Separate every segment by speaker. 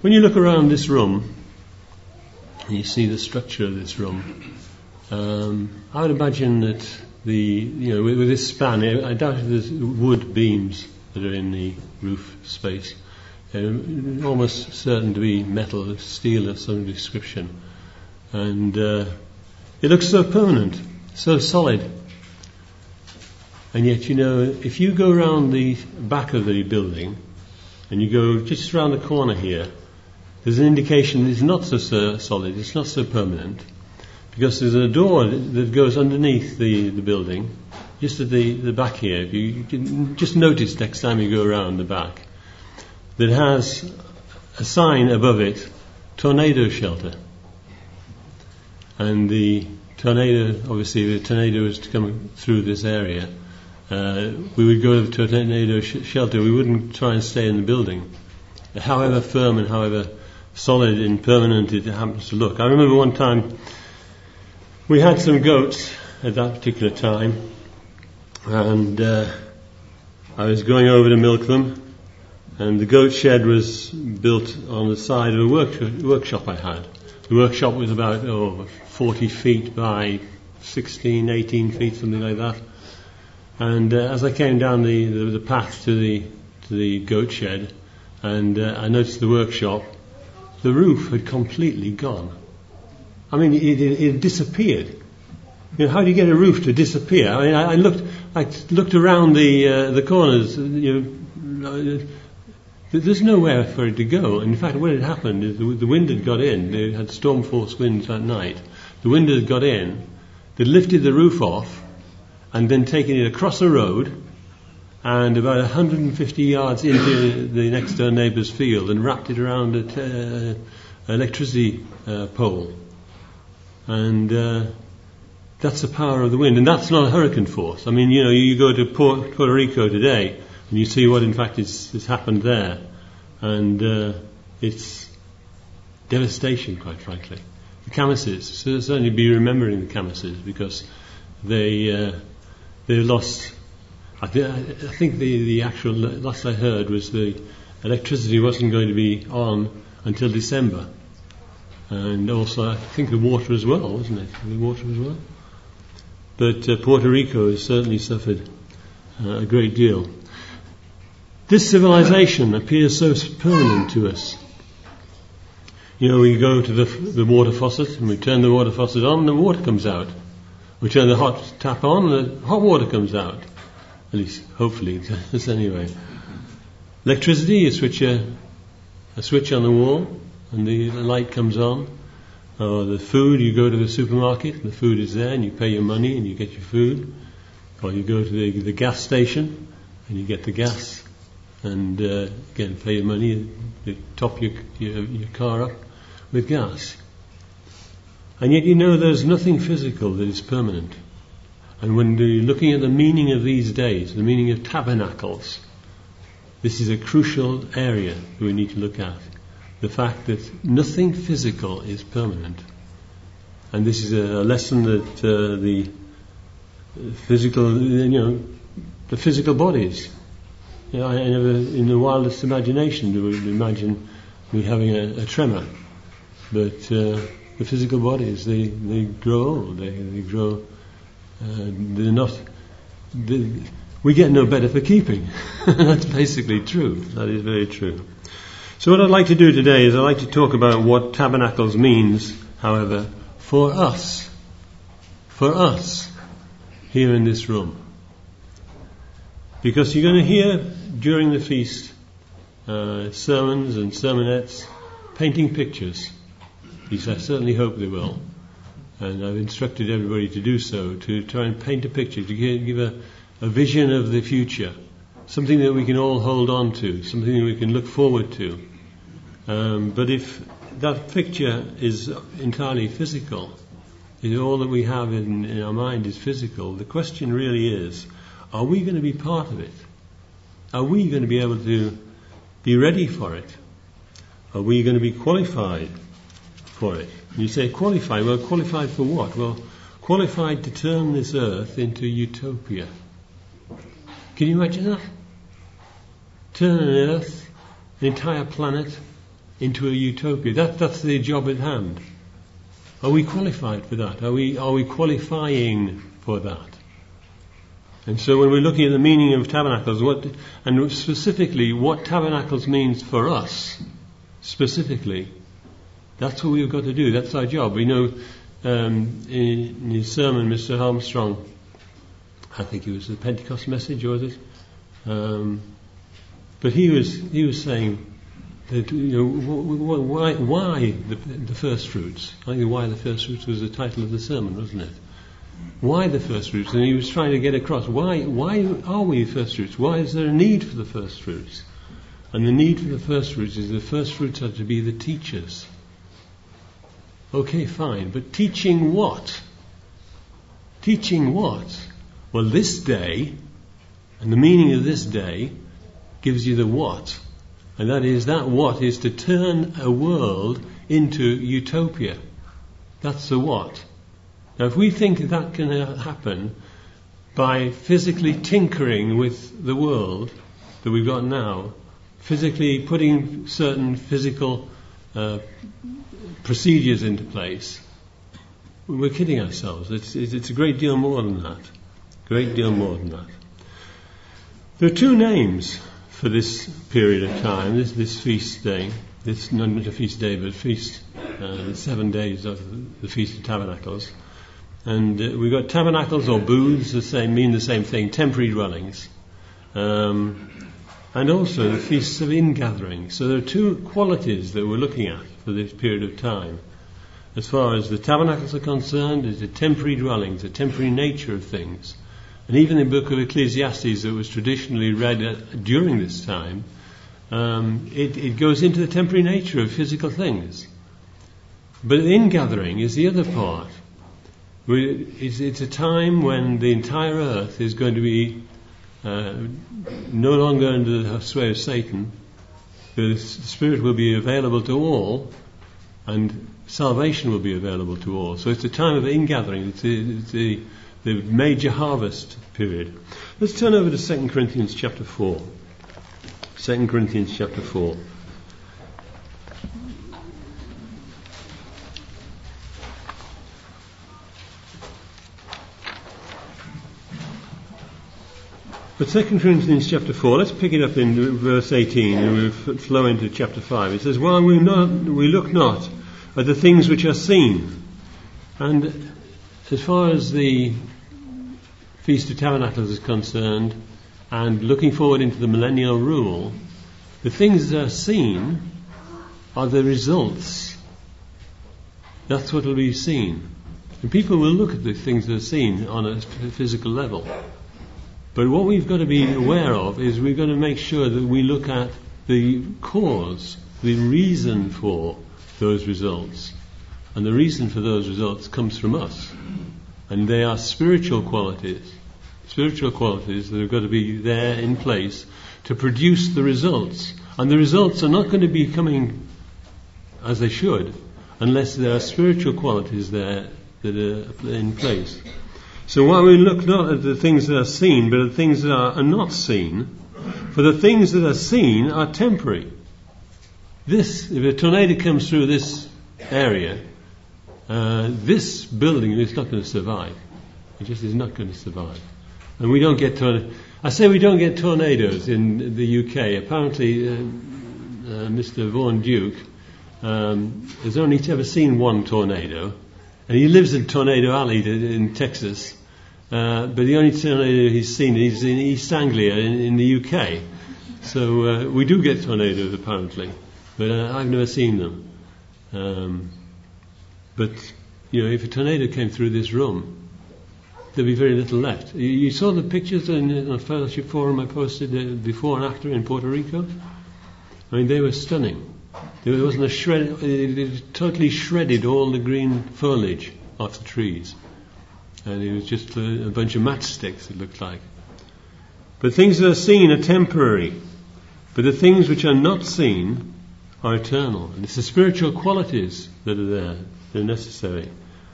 Speaker 1: when you look around this room, and you see the structure of this room, I would imagine that with this span, I doubt if there's wood beams that are in the roof space. Almost certain to be metal, steel of some description. And it looks so permanent, so solid. And yet, if you go around the back of the building, and you go just around the corner here, there's an indication it's not so solid, it's not so permanent, because there's a door that goes underneath the building, just at the back here. If you can just notice next time you go around the back, that has a sign above it, tornado shelter. And the tornado is to come through this area. We would go to the tornado shelter. We wouldn't try and stay in the building, however firm and however solid and permanent it happens to look. I remember one time we had some goats at that particular time, and I was going over to milk them, and the goat shed was built on the side of a workshop I had. The workshop was about 40 feet by 16, 18 feet, something like that. And as I came down the path to the goat shed, and I noticed the workshop, the roof had completely gone. I mean, it disappeared. How do you get a roof to disappear? I mean, I looked around the corners. There's nowhere for it to go. In fact, what had happened is the wind had got in. They had storm force winds that night. The wind had got in. They lifted the roof off, and then taken it across the road, and about 150 yards into the next door neighbour's field, and wrapped it around an electricity pole. And that's the power of the wind, and that's not a hurricane force. I mean, you go to Puerto Rico today, and you see what in fact has happened there, and it's devastation, quite frankly. The Camuses, certainly be remembering the Camuses, because they lost. I think the actual last I heard was the electricity wasn't going to be on until December, and also I think the water as well, wasn't it? The water as well. But Puerto Rico has certainly suffered a great deal. This civilization appears so permanent to us. We go to the water faucet, and we turn the water faucet on, and the water comes out. We turn the hot tap on, and the hot water comes out. At least, hopefully, it does anyway. Electricity, you switch a switch on the wall, and the light comes on. Or the food, you go to the supermarket, and the food is there, and you pay your money, and you get your food. Or you go to the gas station, and you get the gas, and again, pay your money, and you top your car up with gas. And yet there's nothing physical that is permanent. And when you're looking at the meaning of these days, the meaning of tabernacles, this is a crucial area that we need to look at. The fact that nothing physical is permanent. And this is a lesson that the physical bodies. I never, in the wildest imagination, would imagine me having a tremor. But the physical bodies, they grow old. They grow. They're not. We get no better for keeping. That's basically true. That is very true. So what I'd like to do today is I'd like to talk about what tabernacles means, however, for us here in this room. Because you're going to hear during the feast sermons and sermonettes painting pictures. At least I certainly hope they will. And I've instructed everybody to do so, to try and paint a picture, to give a vision of the future, something that we can all hold on to, something that we can look forward to. But if that picture is entirely physical, if all that we have in our mind is physical, the question really is, are we going to be part of it? Are we going to be able to be ready for it? Are we going to be qualified for it? You say qualified. Well, qualified for what? Well, qualified to turn this earth into utopia. Can you imagine that? Turn an earth, an entire planet, into a utopia. That's the job at hand. Are we qualified for that? Are we qualifying for that? And so when we're looking at the meaning of tabernacles, and specifically what tabernacles means for us, specifically, that's what we've got to do. That's our job. We know in his sermon, Mr. Armstrong, I think it was the Pentecost message, was it? But he was saying that, why the first fruits? I think why the first fruits was the title of the sermon, wasn't it? Why the first fruits? And he was trying to get across why are we first fruits? Why is there a need for the first fruits? And the need for the first fruits is the first fruits are to be the teachers. Okay, fine, but teaching what? Teaching what? Well, this day, and the meaning of this day gives you the what. And that what is to turn a world into utopia. That's the what. Now, if we think that can happen by physically tinkering with the world that we've got now, physically putting certain physical procedures into place, we're kidding ourselves. It's a great deal more than that. Great deal more than that. There are two names for this period of time, this feast day. This not a feast day, but feast, 7 days of the Feast of Tabernacles. And we've got tabernacles or booths, mean the same thing, temporary dwellings. And also the feasts of ingathering. So there are two qualities that we're looking at for this period of time. As far as the tabernacles are concerned, it's a temporary dwellings, a temporary nature of things. And even in the book of Ecclesiastes that was traditionally read during this time, it goes into the temporary nature of physical things. But the ingathering is the other part. It's a time when the entire earth is going to be no longer under the sway of Satan. The Spirit will be available to all, and salvation will be available to all. So it's a time of ingathering. It's the major harvest period. Let's turn over to 2 Corinthians chapter 4. 2 Corinthians chapter 4. But 2 Corinthians chapter 4, let's pick it up in verse 18 and we'll flow into chapter 5. It says, "While we look not at the things which are seen." And as far as the Feast of Tabernacles is concerned, and looking forward into the millennial rule, the things that are seen are the results. That's what will be seen. And people will look at the things that are seen on a physical level. But what we've got to be aware of is we've got to make sure that we look at the cause, the reason for those results. And the reason for those results comes from us. And they are spiritual qualities that have got to be there in place to produce the results. And the results are not going to be coming as they should unless there are spiritual qualities there that are in place. So while we look not at the things that are seen, but at the things that are not seen, for the things that are seen are temporary. If a tornado comes through this area, this building is not going to survive. It just is not going to survive. And we don't get we don't get tornadoes in the UK. Apparently, Mr. Vaughan Duke has only ever seen one tornado, and he lives in Tornado Alley in Texas. But the only tornado he's seen is in East Anglia in the UK. So we do get tornadoes apparently, but I've never seen them. But if a tornado came through this room, there'd be very little left. You saw the pictures on the Fellowship Forum I posted before and after in Puerto Rico? I mean, they were stunning. There wasn't a shred. It totally shredded all the green foliage off the trees. And it was just a bunch of matchsticks, it looked like. But things that are seen are temporary. But the things which are not seen are eternal. And it's the spiritual qualities that are there, that are necessary.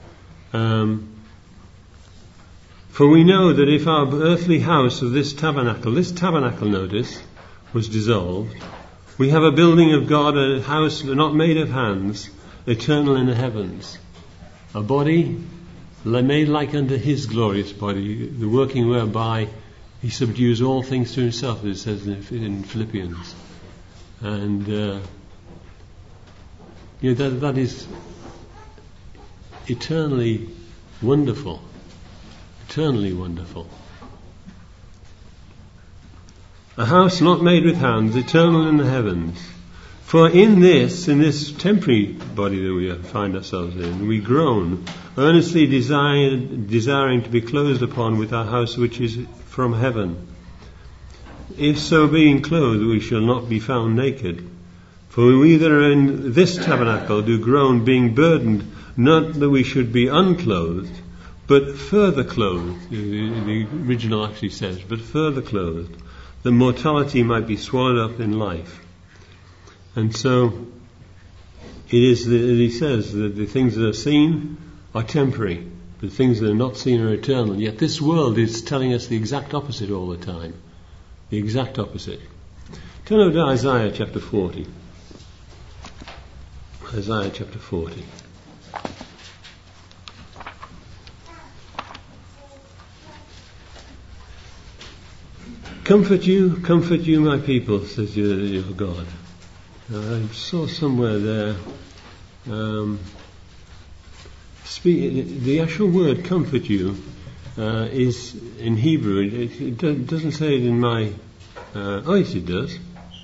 Speaker 1: For we know that if our earthly house of this tabernacle, notice, was dissolved, We have a building of God, a house not made of hands, eternal in the heavens. A body made like unto his glorious body, the working whereby he subdues all things to himself, as it says in Philippians. And that is eternally wonderful. Eternally wonderful. A house not made with hands, eternal in the heavens. For in this temporary body that we find ourselves in, we groan, earnestly desiring to be clothed upon with our house which is from heaven. If so being clothed, we shall not be found naked. For we that are in this tabernacle do groan, being burdened, not that we should be unclothed, but further clothed. The original actually says, but further clothed, that mortality might be swallowed up in life. And so it is that he says that the things that are seen are temporary, but the things that are not seen are eternal. Yet this world is telling us the exact opposite all the time. The exact opposite. Turn over to Isaiah chapter 40. Isaiah chapter 40. Comfort you, my people, says your God. I saw somewhere there, the actual word comfort you is in Hebrew. It doesn't say it in my... yes, it does.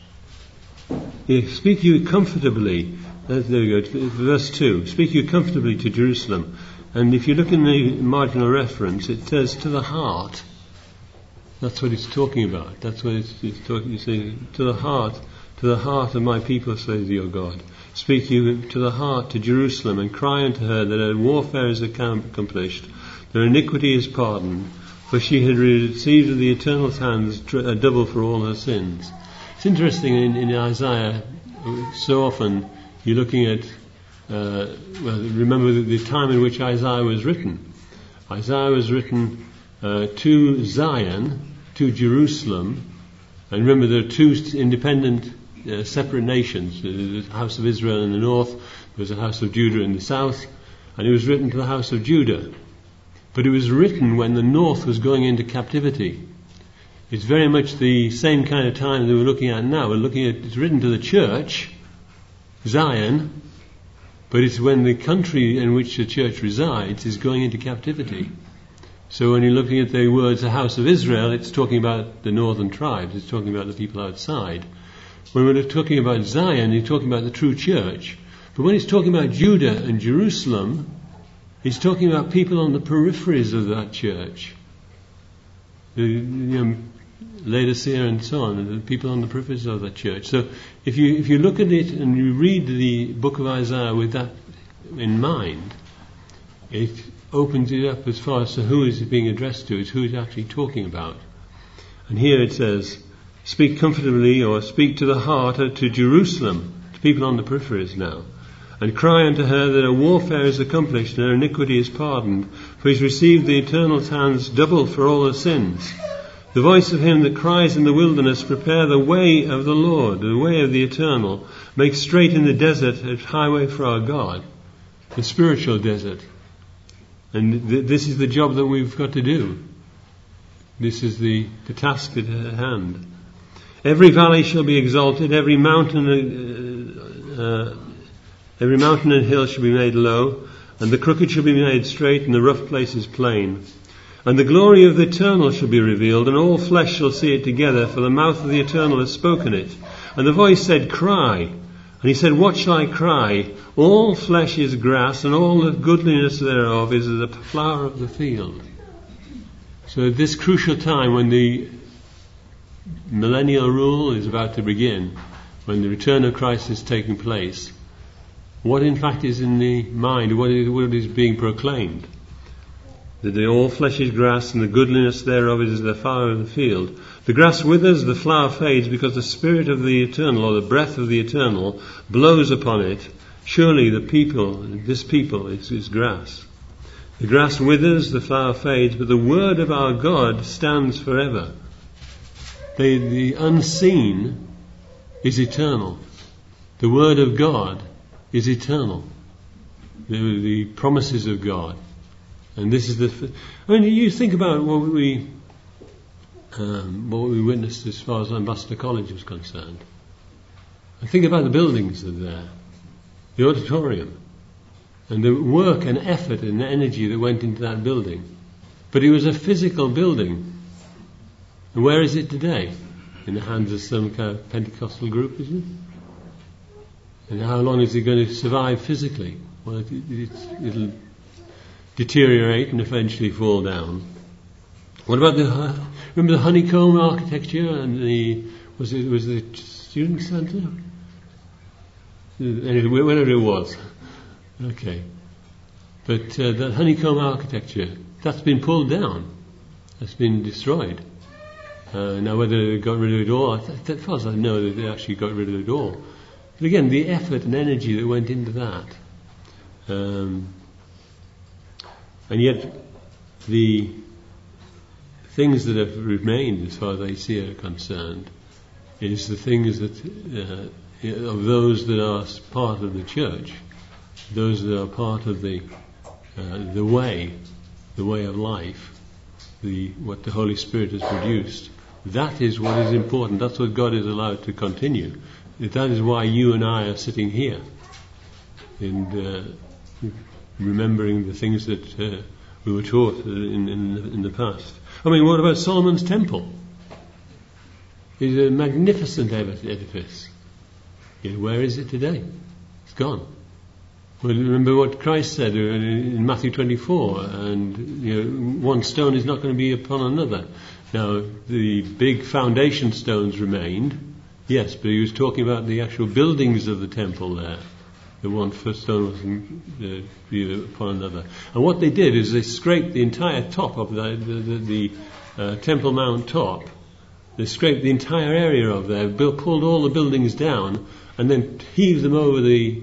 Speaker 1: Speak you comfortably. There we go, verse 2. Speak you comfortably to Jerusalem. And if you look in the marginal reference, it says to the heart. That's what it's talking about. That's what it's talking. You say to the heart of my people, says your God. Speak you to the heart, to Jerusalem, and cry unto her that her warfare is accomplished, that her iniquity is pardoned, for she had received of the Eternal's hands a double for all her sins. It's interesting in Isaiah. So often you're looking at. Remember the time in which Isaiah was written. Isaiah was written to Zion, to Jerusalem, and remember there are two independent, separate nations. There's the house of Israel in the north, there was the house of Judah in the south, and it was written to the house of Judah. But it was written when the north was going into captivity. It's very much the same kind of time that we're looking at now. It's written to the church, Zion, but it's when the country in which the church resides is going into captivity. So when you're looking at the words the house of Israel, it's talking about the northern tribes, it's talking about the people outside. When we're talking about Zion, you're talking about the true church. But when it's talking about Judah and Jerusalem, it's talking about people on the peripheries of that church. Laodicea and so on, the people on the peripheries of that church. So if you look at it and you read the book of Isaiah with that in mind, it opens it up as far as to who is it being addressed to, is who it's actually talking about. And here it says, speak comfortably, or speak to the heart, to Jerusalem, to people on the peripheries now, and cry unto her that her warfare is accomplished and her iniquity is pardoned, for he's received the Eternal's hands double for all her sins. The voice of him that cries in the wilderness, prepare the way of the Lord, the way of the Eternal, make straight in the desert a highway for our God. The spiritual desert. And this is the job that we've got to do. This is the task at hand. Every valley shall be exalted, every mountain and hill shall be made low, and the crooked shall be made straight, and the rough places plain. And the glory of the Eternal shall be revealed, and all flesh shall see it together, for the mouth of the Eternal has spoken it. And the voice said, cry. And he said, what shall I cry? All flesh is grass, and all the goodliness thereof is the flower of the field. So at this crucial time when the millennial rule is about to begin, when the return of Christ is taking place, what in fact is in the mind, what is being proclaimed? That all flesh is grass, and the goodliness thereof is the flower of the field. The grass withers, the flower fades, because the Spirit of the Eternal, or the breath of the Eternal, blows upon it. Surely this people is grass. The grass withers, the flower fades, but the word of our God stands forever. The unseen is eternal. The Word of God is eternal. The promises of God. And this is you think about what we witnessed as far as Ambassador College was concerned. And think about the buildings that are there, the auditorium, and the work and effort and energy that went into that building. But it was a physical building. And where is it today? In the hands of some kind of Pentecostal group, isn't it? And how long is it going to survive physically? Well, it'll deteriorate and eventually fall down. What about remember the honeycomb architecture and was the student centre? Anyway, whatever it was. Okay. But that honeycomb architecture, that's been pulled down. That's been destroyed. Now whether they got rid of it all, as far as I know, they actually got rid of it all. But again, the effort and energy that went into that. And yet the things that have remained, as far as I see are concerned, is the things that of those that are part of the church, those that are part of the way of life, what the Holy Spirit has produced. That is what is important. That's what God is allowed to continue. That is why you and I are sitting here, and remembering the things that we were taught in the past. I mean, what about Solomon's temple? It's a magnificent edifice. Where is it today? It's gone. Well, remember what Christ said in Matthew 24, and one stone is not going to be upon another. Now, the big foundation stones remained, yes, but he was talking about the actual buildings of the temple there. The one first stone wasn't be upon another. And what they did is they scraped the entire top of the Temple Mount top. They scraped the entire area of there, pulled all the buildings down, and then heaved them over the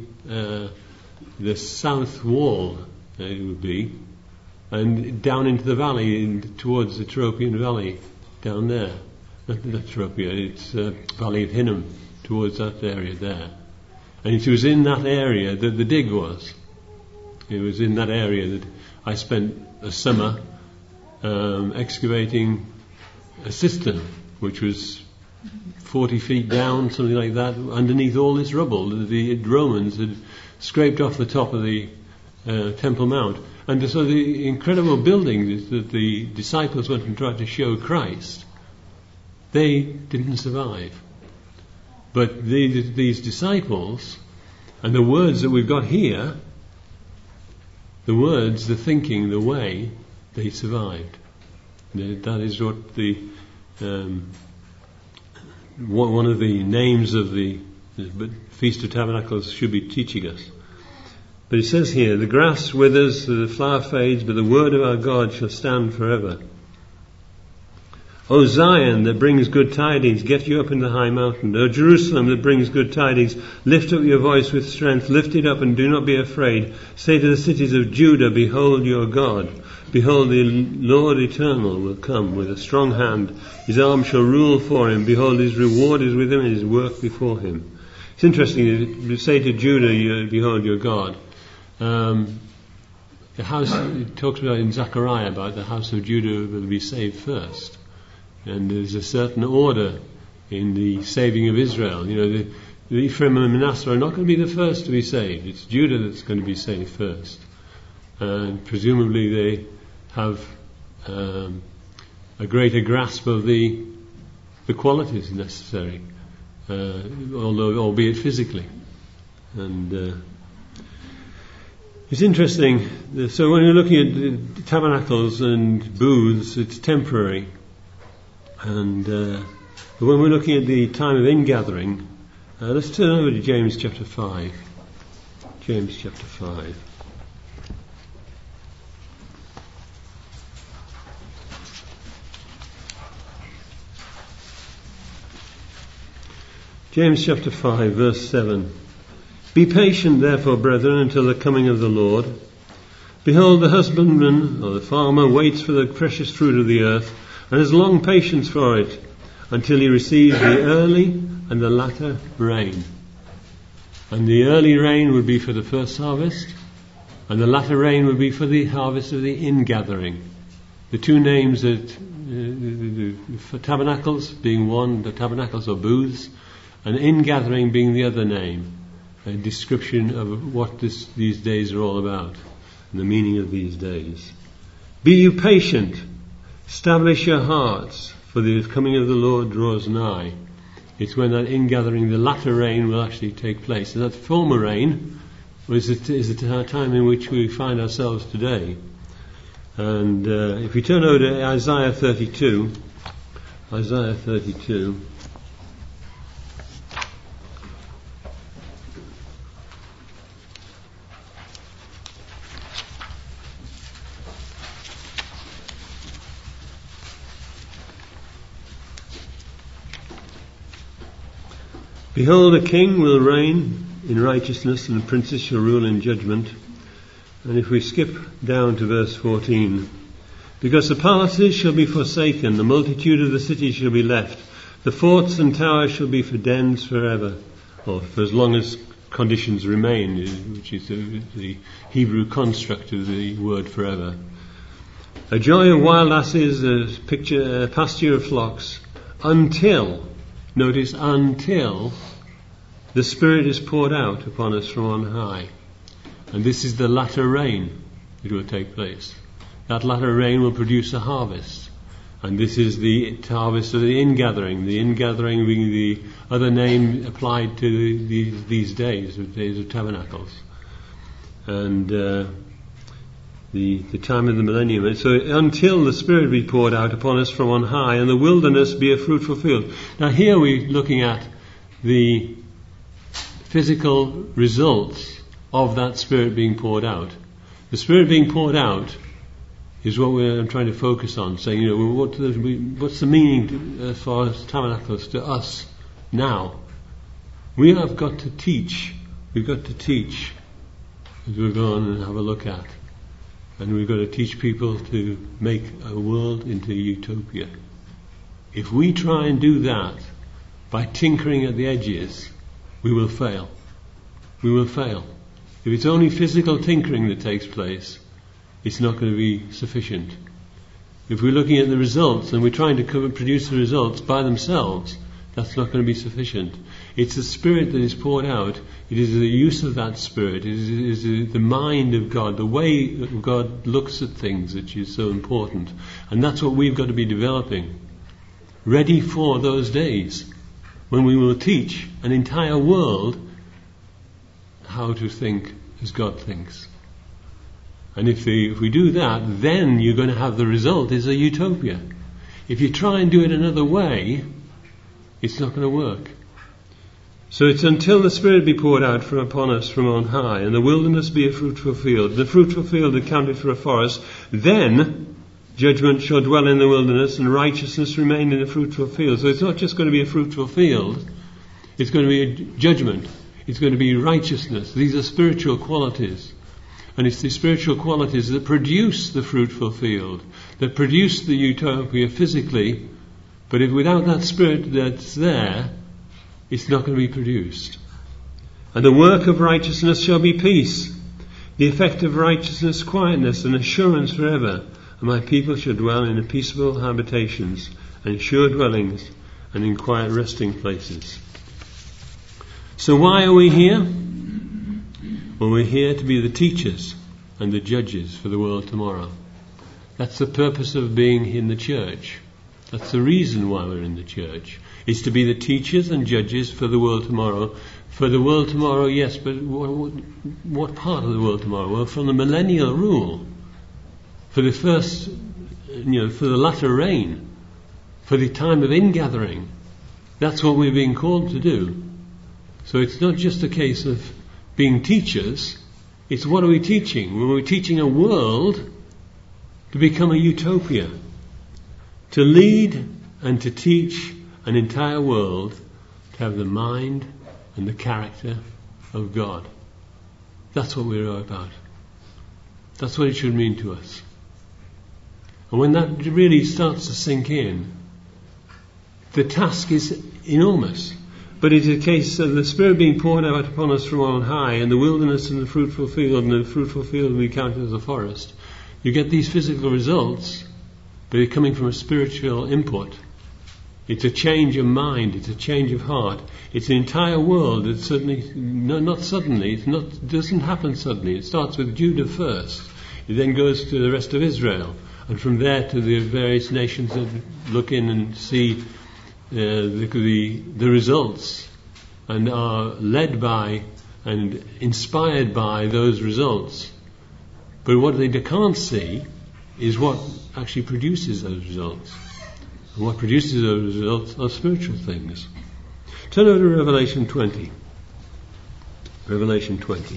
Speaker 1: south wall, it would be, and down into the valley, towards the Tyropoeon Valley, down there. Not Tyropoeon, it's Valley of Hinnom, towards that area there. And it was in that area that the dig was. It was in that area that I spent a summer excavating a cistern, which was 40 feet down, something like that, underneath all this rubble that the Romans had scraped off the top of the Temple Mount. And so the incredible buildings that the disciples went and tried to show Christ, they didn't survive. But these disciples, and the words that we've got here, the words, the thinking, the way, they survived. That is what one of the names of the Feast of Tabernacles should be teaching us. But it says here, the grass withers, the flower fades, but the word of our God shall stand forever. O Zion, that brings good tidings, get you up in the high mountain. O Jerusalem, that brings good tidings, lift up your voice with strength, lift it up and do not be afraid. Say to the cities of Judah, behold your God. Behold, the Lord eternal will come with a strong hand. His arm shall rule for him. Behold, his reward is with him and his work before him. It's interesting to say to Judah, behold your God. The house, it talks about in Zechariah about the house of Judah will be saved first. And there's a certain order in the saving of Israel. The Ephraim and Manasseh are not going to be the first to be saved. It's Judah that's going to be saved first. And presumably they have a greater grasp of the qualities necessary, albeit physically. And it's interesting. So when you're looking at tabernacles and booths, it's temporary. And when we're looking at the time of ingathering, let's turn over to James chapter 5. James chapter 5. James chapter 5, verse 7. Be patient, therefore, brethren, until the coming of the Lord. Behold, the husbandman, or the farmer, waits for the precious fruit of the earth, and has long patience for it, until he receives the early and the latter rain. And the early rain would be for the first harvest, and the latter rain would be for the harvest of the ingathering. The two names for tabernacles being one, the tabernacles or booths, and ingathering being the other name, a description of what these days are all about and the meaning of these days. Be you patient, establish your hearts, for the coming of the Lord draws nigh. It's when that ingathering, the latter rain, will actually take place. And that former rain is the time in which we find ourselves today. And if we turn over to Isaiah 32, Behold, a king will reign in righteousness, and princes shall rule in judgment. And if we skip down to verse 14, because the palaces shall be forsaken, the multitude of the cities shall be left, the forts and towers shall be for dens forever, or for as long as conditions remain, which is the Hebrew construct of the word forever. A joy of wild asses, a pasture of flocks, until the Spirit is poured out upon us from on high. And this is the latter rain that will take place. That latter rain will produce a harvest. And this is the harvest of the ingathering being the other name applied to these days, the days of tabernacles. And the time of the millennium. And so until the Spirit be poured out upon us from on high, and the wilderness be a fruitful field. Now here we're looking at the physical results of that Spirit being poured out. The Spirit being poured out is what we're trying to focus on, saying, what's the meaning as far as tabernacles to us now? We have got to teach. We've got to teach as we go on and have a look at. And we've got to teach people to make a world into utopia. If we try and do that by tinkering at the edges, we will fail. We will fail. If it's only physical tinkering that takes place, it's not going to be sufficient. If we're looking at the results and we're trying to produce the results by themselves, that's not going to be sufficient. It's the Spirit that is poured out. It is the use of that Spirit. It is the mind of God, the way that God looks at things, which is so important. And that's what we've got to be developing. Ready for those days when we will teach an entire world how to think as God thinks. And if we do that, then you're going to have the result is a utopia. If you try and do it another way, it's not going to work. So it's until the Spirit be poured out upon us from on high, and the wilderness be a fruitful field, the fruitful field accounted for a forest, then judgment shall dwell in the wilderness, and righteousness remain in the fruitful field. So it's not just going to be a fruitful field, it's going to be a judgment. It's going to be righteousness. These are spiritual qualities. And it's the spiritual qualities that produce the fruitful field, that produce the utopia physically. But if without that Spirit that's there, it's not going to be produced. And the work of righteousness shall be peace. The effect of righteousness, quietness and assurance forever. And my people shall dwell in peaceable habitations, and sure dwellings, and in quiet resting places. So why are we here? Well, we're here to be the teachers and the judges for the world tomorrow. That's the purpose of being in the church. That's the reason why we're in the church. It's to be the teachers and judges for the world tomorrow. For the world tomorrow, yes, but what part of the world tomorrow? Well, from the millennial rule, for the first, for the latter rain, for the time of ingathering. That's what we're being called to do. So it's not just a case of being teachers, it's what are we teaching? Well, we're teaching a world to become a utopia. To lead and to teach an entire world to have the mind and the character of God. That's what we're about. That's what it should mean to us. And when that really starts to sink in, the task is enormous. But it is a case of the Spirit being poured out upon us from on high, and the wilderness and the fruitful field, and the fruitful field we counted as a forest. You get these physical results, but they're coming from a spiritual input. It's a change of mind, it's a change of heart. It's an entire world that doesn't happen suddenly. It starts with Judah first. It then goes to the rest of Israel, and from there to the various nations that look in and see the results and are led by and inspired by those results. But what they can't see is what actually produces those results. And what produces those results are spiritual things. Turn over to Revelation 20. Revelation 20.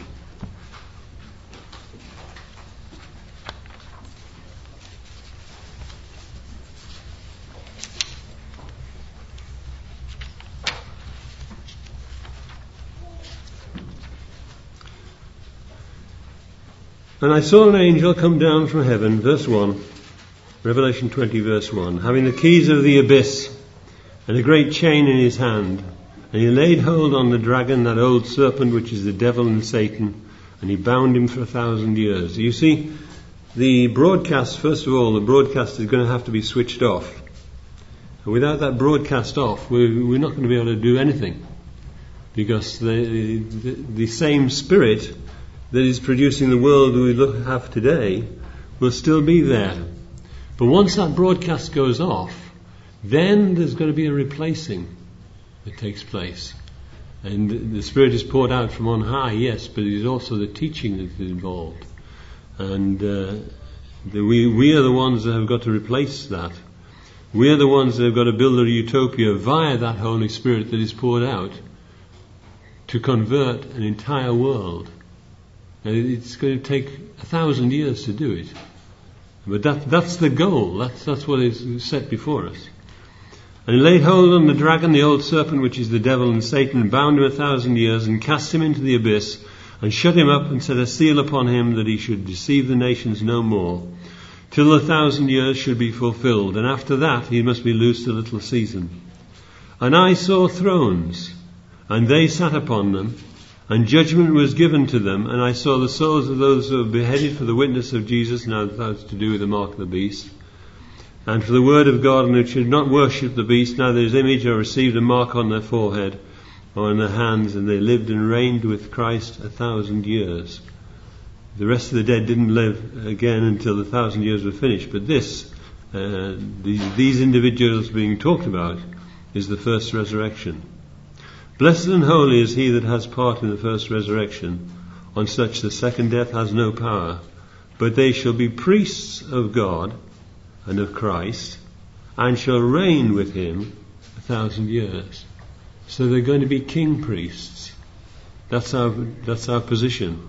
Speaker 1: And I saw an angel come down from heaven, verse 1, Revelation 20, verse 1, having the keys of the abyss and a great chain in his hand. And he laid hold on the dragon, that old serpent, which is the devil and Satan, and he bound him for 1,000 years. You see, the broadcast, first of all, the broadcast is going to have to be switched off. And without that broadcast off, we're not going to be able to do anything. Because the same spirit that is producing the world we have today will still be there. But once that broadcast goes off, then there's going to be a replacing that takes place. And the Spirit is poured out from on high, yes, but it is also the teaching that is involved. And we are the ones that have got to replace that. We are the ones that have got to build a utopia via that Holy Spirit that is poured out to convert an entire world. And it's going to take 1,000 years to do it. But that's the goal. That's what is set before us. And he laid hold on the dragon, the old serpent, which is the devil and Satan, and bound him 1,000 years, and cast him into the abyss, and shut him up, and set a seal upon him, that he should deceive the nations no more, till the 1,000 years should be fulfilled. And after that he must be loosed a little season. And I saw thrones, and they sat upon them, and judgment was given to them, and I saw the souls of those who were beheaded for the witness of Jesus, now that's to do with the mark of the beast, and for the word of God, and who should not worship the beast, neither his image, or received a mark on their forehead or on their hands, and they lived and reigned with Christ 1,000 years. The rest of the dead didn't live again until the 1,000 years were finished, but these individuals being talked about is the first resurrection. Blessed and holy is he that has part in the first resurrection. On such the second death has no power, but they shall be priests of God and of Christ, and shall reign with him 1,000 years. So they're going to be king priests. That's our position.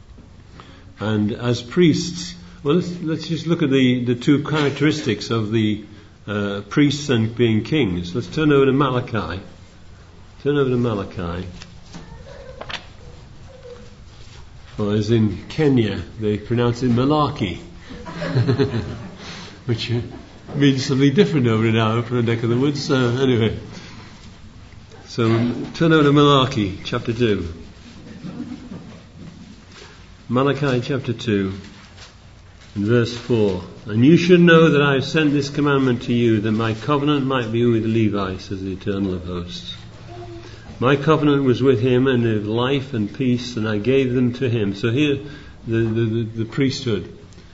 Speaker 1: And as priests, well, let's just look at the two characteristics of the priests and being kings. Let's turn over to Malachi. Turn over to Malachi. Or as in Kenya, they pronounce it Malaki, which means something different over in our neck of the woods. Anyway, so turn over to Malachi, chapter 2. Malachi chapter 2, and verse 4. And you should know that I have sent this commandment to you, that my covenant might be with Levi, says the Eternal of Hosts. My covenant was with him, and of life and peace, and I gave them to him. So here, the priesthood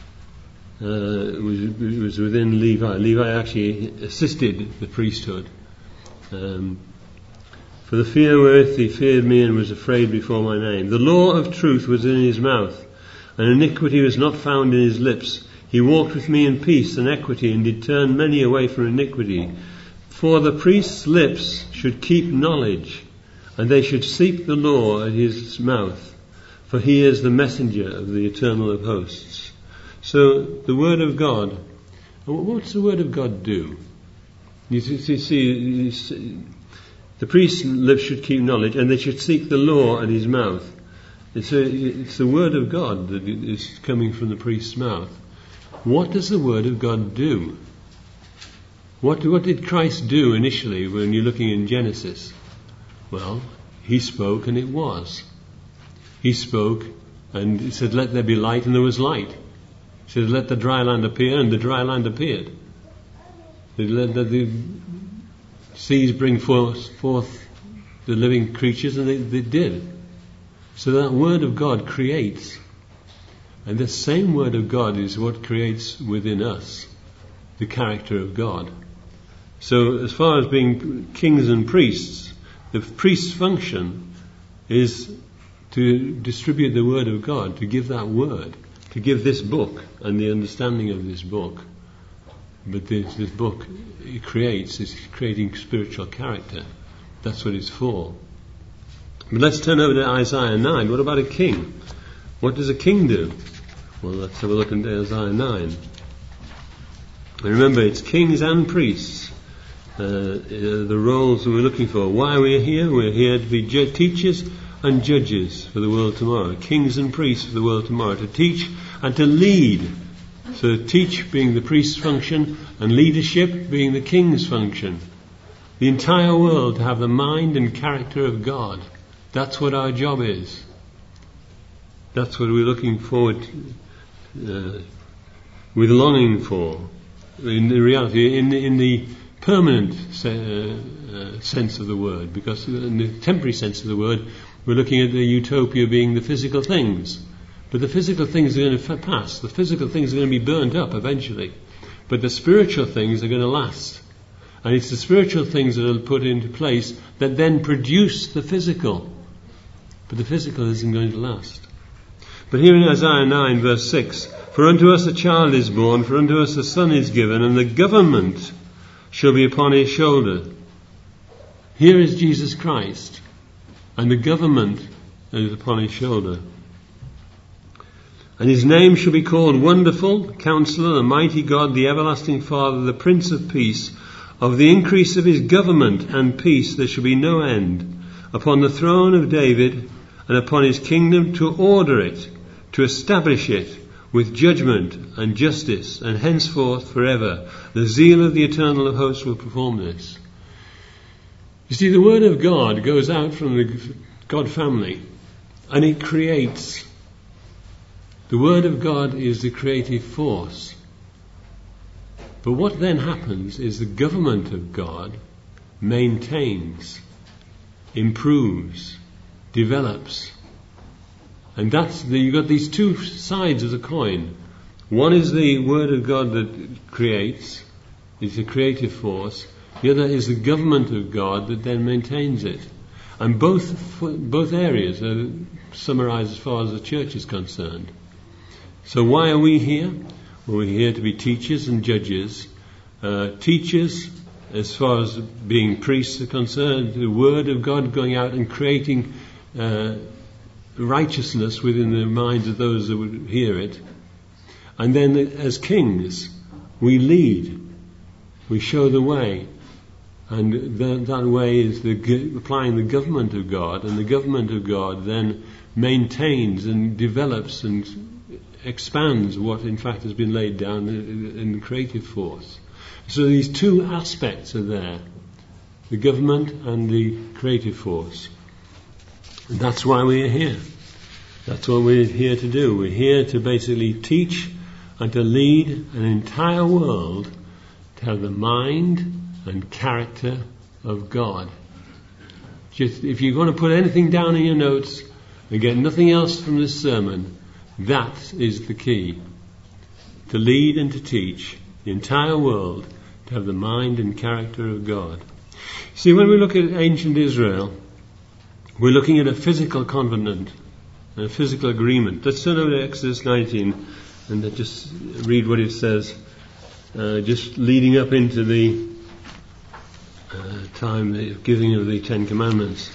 Speaker 1: was within Levi. Levi actually assisted the priesthood. For the fear wherewith he feared me, and was afraid before my name. The law of truth was in his mouth, and iniquity was not found in his lips. He walked with me in peace and equity, and did turn many away from iniquity. For the priest's lips should keep knowledge, and they should seek the law at his mouth, for he is the messenger of the Eternal of Hosts. So the Word of God, what's the Word of God do? You see, the priest's lips should keep knowledge, and they should seek the law at his mouth. It's the Word of God that is coming from the priest's mouth. What does the Word of God do? What did Christ do initially when you're looking in Genesis? Well, he spoke and it was. He spoke and he said, let there be light, and there was light. He said, let the dry land appear, and the dry land appeared. He said, let the seas bring forth the living creatures, and they did. So that word of God creates. And the same word of God is what creates within us the character of God. So as far as being kings and priests, the priest's function is to distribute the word of God, to give that word, to give this book and the understanding of this book. But this book it creates, is creating spiritual character. That's what it's for. But let's turn over to Isaiah 9. What about a king? What does a king do? Well, let's have a look at Isaiah 9. And remember, it's kings and priests. The roles that we're looking for. Why are we here? We're here to be teachers and judges for the world tomorrow. Kings and priests for the world tomorrow. To teach and to lead. So teach being the priest's function, and leadership being the king's function. The entire world to have the mind and character of God. That's what our job is. That's what we're looking forward with longing for. In the reality, in the permanent sense of the word, because in the temporary sense of the word, we're looking at the utopia being the physical things. But the physical things are going to pass. The physical things are going to be burnt up eventually. But the spiritual things are going to last. And it's the spiritual things that are put into place that then produce the physical. But the physical isn't going to last. But here in Isaiah 9 verse 6, for unto us a child is born, for unto us a son is given, and the government shall be upon his shoulder. Here is Jesus Christ, and the government is upon his shoulder. And his name shall be called Wonderful, Counselor, the Mighty God, the Everlasting Father, the Prince of Peace. Of the increase of his government and peace there shall be no end, upon the throne of David and upon his kingdom, to order it, to establish it with judgment and justice, and henceforth forever. The zeal of the eternal of hosts will perform this. You see, the word of God goes out from the God family, and it creates. The word of God is the creative force. But what then happens is the government of God maintains, improves, develops. And you've got these two sides of the coin. One is the word of God that creates, it's a creative force. The other is the government of God that then maintains it. And both areas are summarized as far as the church is concerned. So why are we here? Well, we're here to be teachers and judges. Teachers, as far as being priests are concerned, the word of God going out and creating righteousness within the minds of those that would hear it. And then as kings, we lead. We show the way. And that way is applying the government of God. And the government of God then maintains and develops and expands what in fact has been laid down in the creative force. So these two aspects are there, the government and the creative force. And that's why we are here. That's what we're here to do. We're here to basically teach and to lead an entire world to have the mind and character of God. Just, if you're going to put anything down in your notes and get nothing else from this sermon, that is the key. To lead and to teach the entire world to have the mind and character of God. See, when we look at ancient Israel, we're looking at a physical covenant, a physical agreement. Let's turn over to Exodus 19 and just read what it says, just leading up into the time, the giving of the Ten Commandments.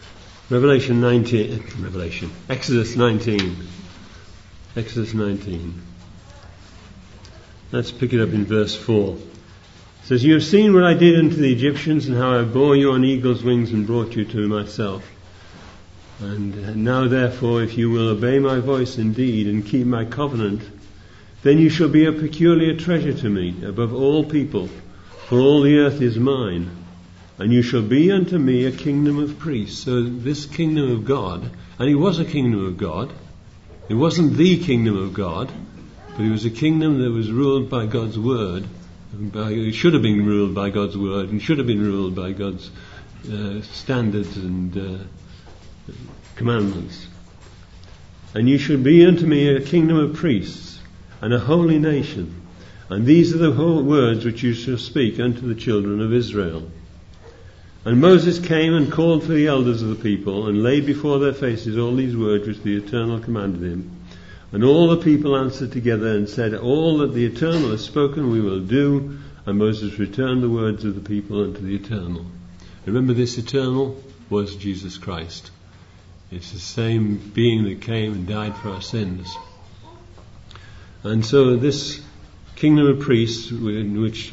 Speaker 1: Exodus 19. Exodus 19. Let's pick it up in verse 4. It says, you have seen what I did unto the Egyptians, and how I bore you on eagle's wings and brought you to myself. And now therefore, if you will obey my voice indeed and keep my covenant, then you shall be a peculiar treasure to me above all people, for all the earth is mine. and you shall be unto me a kingdom of priests. So this kingdom of God, and it was a kingdom of God, it wasn't the kingdom of God, but it was a kingdom that was ruled by God's word. It should have been ruled by God's word, and should have been ruled by God's standards and commandments. And you shall be unto me a kingdom of priests and a holy nation. And these are the whole words which you shall speak unto the children of Israel. And Moses came and called for the elders of the people, and laid before their faces all these words which the Eternal commanded him. And all the people answered together and said, all that the Eternal has spoken we will do. And Moses returned the words of the people unto the Eternal. Remember, this Eternal was Jesus Christ. It's the same being that came and died for our sins. And so this kingdom of priests, in which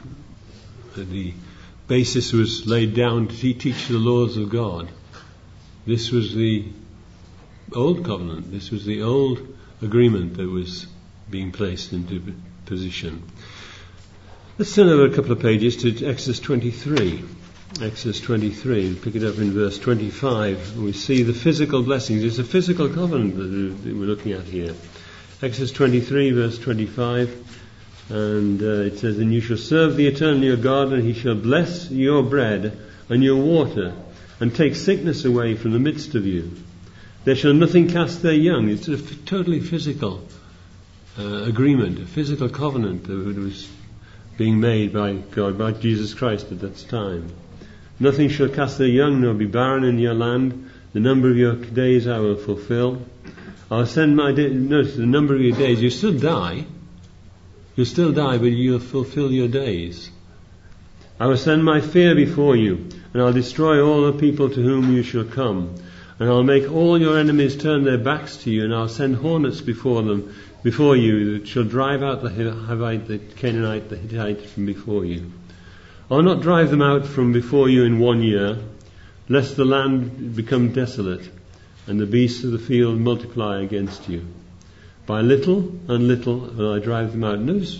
Speaker 1: the basis was laid down to teach the laws of God, this was the old covenant. This was the old agreement that was being placed into position. Let's turn over a couple of pages to Exodus 23. Exodus 23, pick it up in verse 25. We see the physical blessings. It's a physical covenant that we're looking at here. Exodus 23, verse 25. And it says, and you shall serve the Eternal your God, and he shall bless your bread and your water, and take sickness away from the midst of you. There shall nothing cast their young. It's a totally physical agreement, a physical covenant that was being made by God, by Jesus Christ at that time. Nothing shall cast their young, nor be barren in your land. The number of your days I will fulfill. I'll send my day. Notice the number of your days. You still die. You'll still die, but you'll fulfill your days. I will send my fear before you, and I'll destroy all the people to whom you shall come. And I'll make all your enemies turn their backs to you, and I'll send hornets before you, that shall drive out the Hivite, the Canaanite, the Hittite from before you. I'll not drive them out from before you in 1 year, lest the land become desolate, and the beasts of the field multiply against you. By little and little will I drive them out. Notice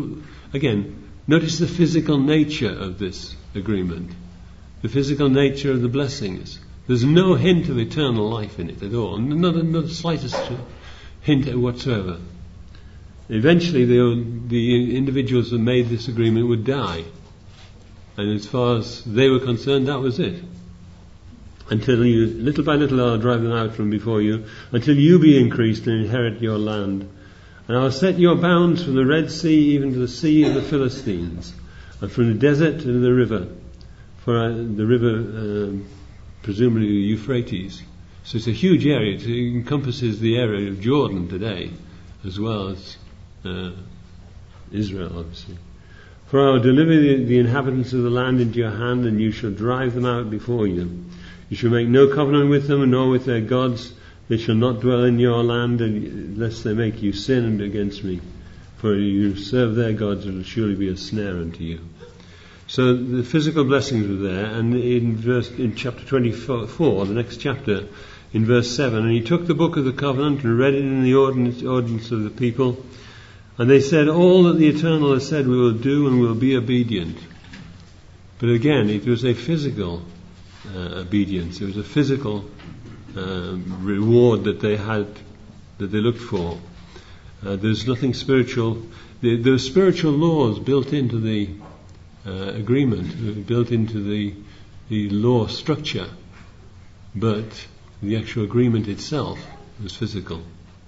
Speaker 1: the physical nature of this agreement, the physical nature of the blessings. There's no hint of eternal life in it at all, not the slightest hint whatsoever. Eventually the individuals that made this agreement would die. And as far as they were concerned, that was it. Until you, little by little, I'll drive them out from before you, until you be increased and inherit your land. And I'll set your bounds from the Red Sea even to the sea of the Philistines, and from the desert to the river, for the river, presumably the Euphrates. So it's a huge area. It encompasses the area of Jordan today, as well as Israel, obviously. For I will deliver the inhabitants of the land into your hand, and you shall drive them out before you. You shall make no covenant with them, nor with their gods. They shall not dwell in your land, unless they make you sin against me. For you serve their gods, it will surely be a snare unto you. So the physical blessings were there, and in chapter 24, the next chapter, in verse 7, and he took the book of the covenant and read it in the ordinance of the people. And they said, all that the Eternal has said we will do, and will be obedient. But again, it was a physical obedience. It was a physical reward that they had, that they looked for. There's nothing spiritual. There are spiritual laws built into the agreement, built into the law structure, but the actual agreement itself was physical.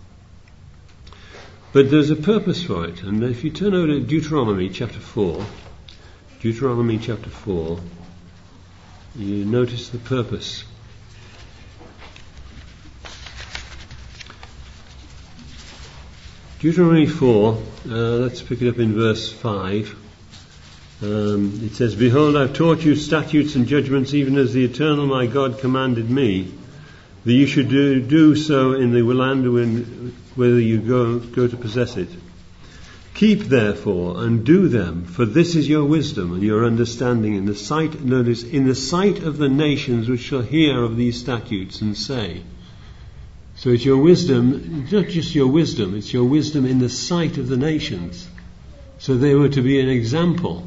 Speaker 1: But there's a purpose for it, and if you turn over to Deuteronomy chapter 4, you notice the purpose. Deuteronomy 4, let's pick it up in verse 5. It says, behold, I've taught you statutes and judgments, even as the Eternal my God commanded me, that you should do so in the land whether you go to possess it. Keep therefore and do them, for this is your wisdom and your understanding in the sight of the nations which shall hear of these statutes and say. So it's your wisdom, it's not just your wisdom, it's your wisdom in the sight of the nations. So they were to be an example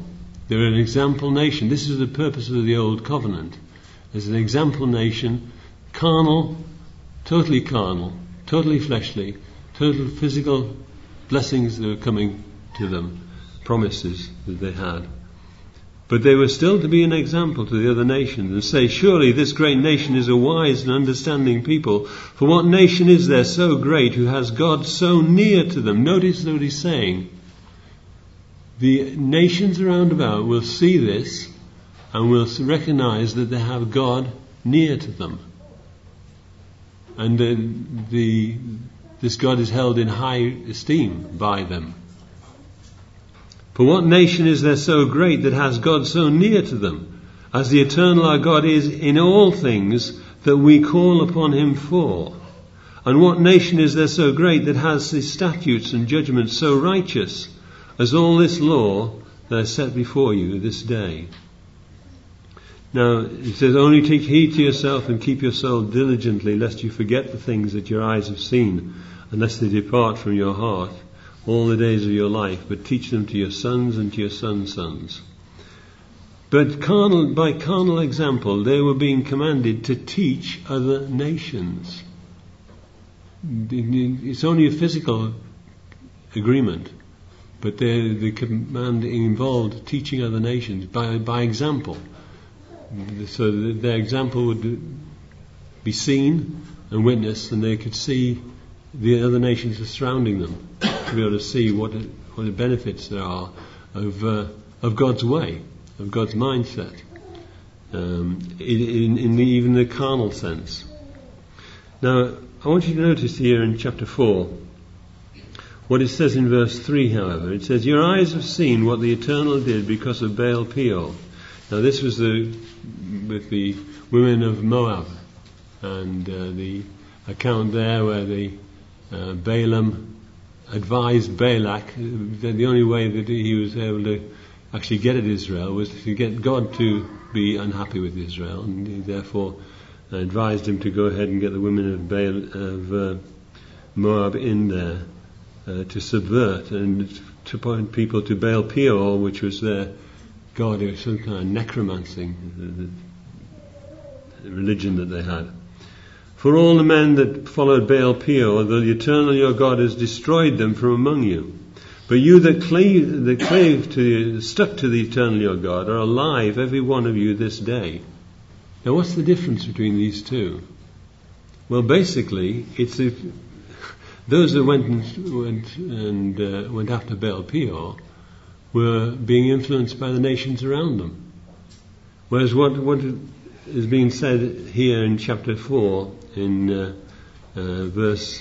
Speaker 1: They're an example nation. This is the purpose of the Old Covenant. As an example nation, carnal, totally fleshly, total physical blessings that were coming to them, promises that they had. But they were still to be an example to the other nations and say, surely this great nation is a wise and understanding people. For what nation is there so great who has God so near to them? Notice what he's saying. The nations around about will see this and will recognize that they have God near to them. And this God is held in high esteem by them. For what nation is there so great that has God so near to them, as the eternal our God is in all things that we call upon him for? And what nation is there so great that has his statutes and judgments so righteous, as all this law that is set before you this day? Now, it says, only take heed to yourself and keep your soul diligently, lest you forget the things that your eyes have seen, unless they depart from your heart all the days of your life, but teach them to your sons and to your sons' sons. But by carnal example, they were being commanded to teach other nations. It's only a physical agreement, but the command involved teaching other nations by example. So that their example would be seen and witnessed, and they could see the other nations are surrounding them, to be able to see what the benefits there are of God's way, of God's mindset, in even the carnal sense. Now, I want you to notice here in chapter 4 what it says in verse 3, however. It says, your eyes have seen what the Eternal did because of Baal Peor. Now this was with the women of Moab, and the account there where Balaam advised Balak that the only way that he was able to actually get at Israel was to get God to be unhappy with Israel, and he therefore advised him to go ahead and get the women of Moab in there to subvert and to point people to Baal Peor, which was their god, or some kind of necromancing the religion that they had. For all the men that followed Baal Peor, the Eternal your God has destroyed them from among you. But you that stuck to the Eternal your God are alive, every one of you, this day. Now, what's the difference between these two? Well, basically, it's those that went after Baal Peor were being influenced by the nations around them. Whereas what is being said here in chapter 4, in verse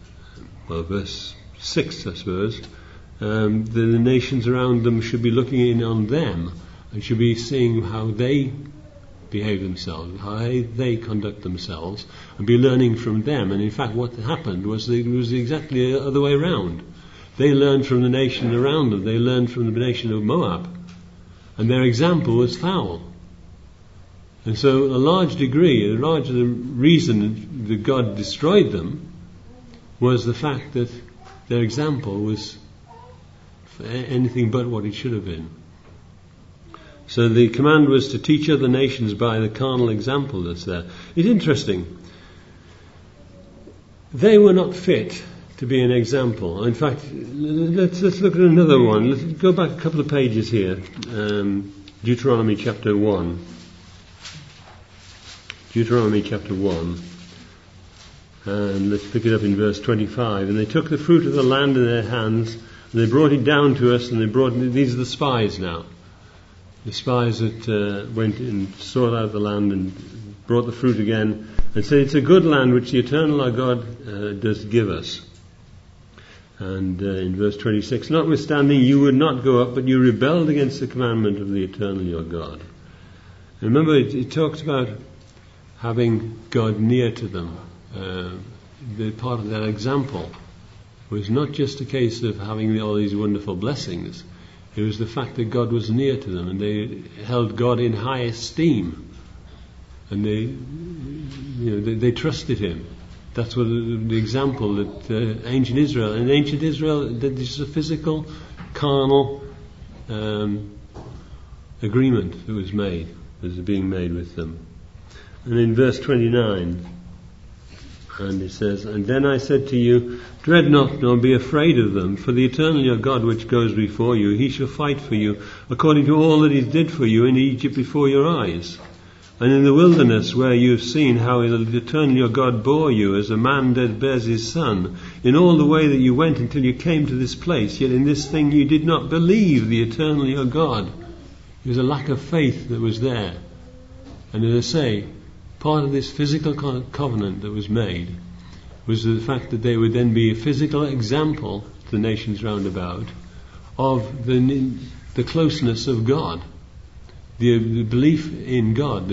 Speaker 1: 6, I suppose, the nations around them should be looking in on them and should be seeing how they behave themselves, how they conduct themselves, and be learning from them. And in fact, what happened was it was exactly the other way around. They learned from the nation around them. They learned from the nation of Moab, and their example was foul. And so a large reason that God destroyed them was the fact that their example was anything but what it should have been. So the command was to teach other nations by the carnal example that's there. It's interesting. They were not fit to be an example. In fact, let's look at another one. Let's go back a couple of pages here. Deuteronomy chapter 1. Deuteronomy chapter 1. And let's pick it up in verse 25. And they took the fruit of the land in their hands, and they brought it down to us, and these are the spies now. The spies that went and sought out the land and brought the fruit again, and said, it's a good land which the Eternal our God does give us. And in verse 26, notwithstanding you would not go up, but you rebelled against the commandment of the Eternal your God. And remember, it talks about having God near to them. The part of that example was not just a case of having all these wonderful blessings. It was the fact that God was near to them, and they held God in high esteem, and they trusted Him. That's what the example that ancient Israel. In ancient Israel, this is a physical, carnal agreement that was being made with them. And in verse 29, and it says, "And then I said to you, dread not, nor be afraid of them, for the eternal your God which goes before you, he shall fight for you, according to all that he did for you in Egypt before your eyes. And in the wilderness where you have seen how the eternal your God bore you, as a man that bears his son, in all the way that you went until you came to this place, yet in this thing you did not believe the eternal your God." There was a lack of faith that was there. And as I say, part of this physical covenant that was made was the fact that they would then be a physical example to the nations round about of the closeness of God, the belief in God,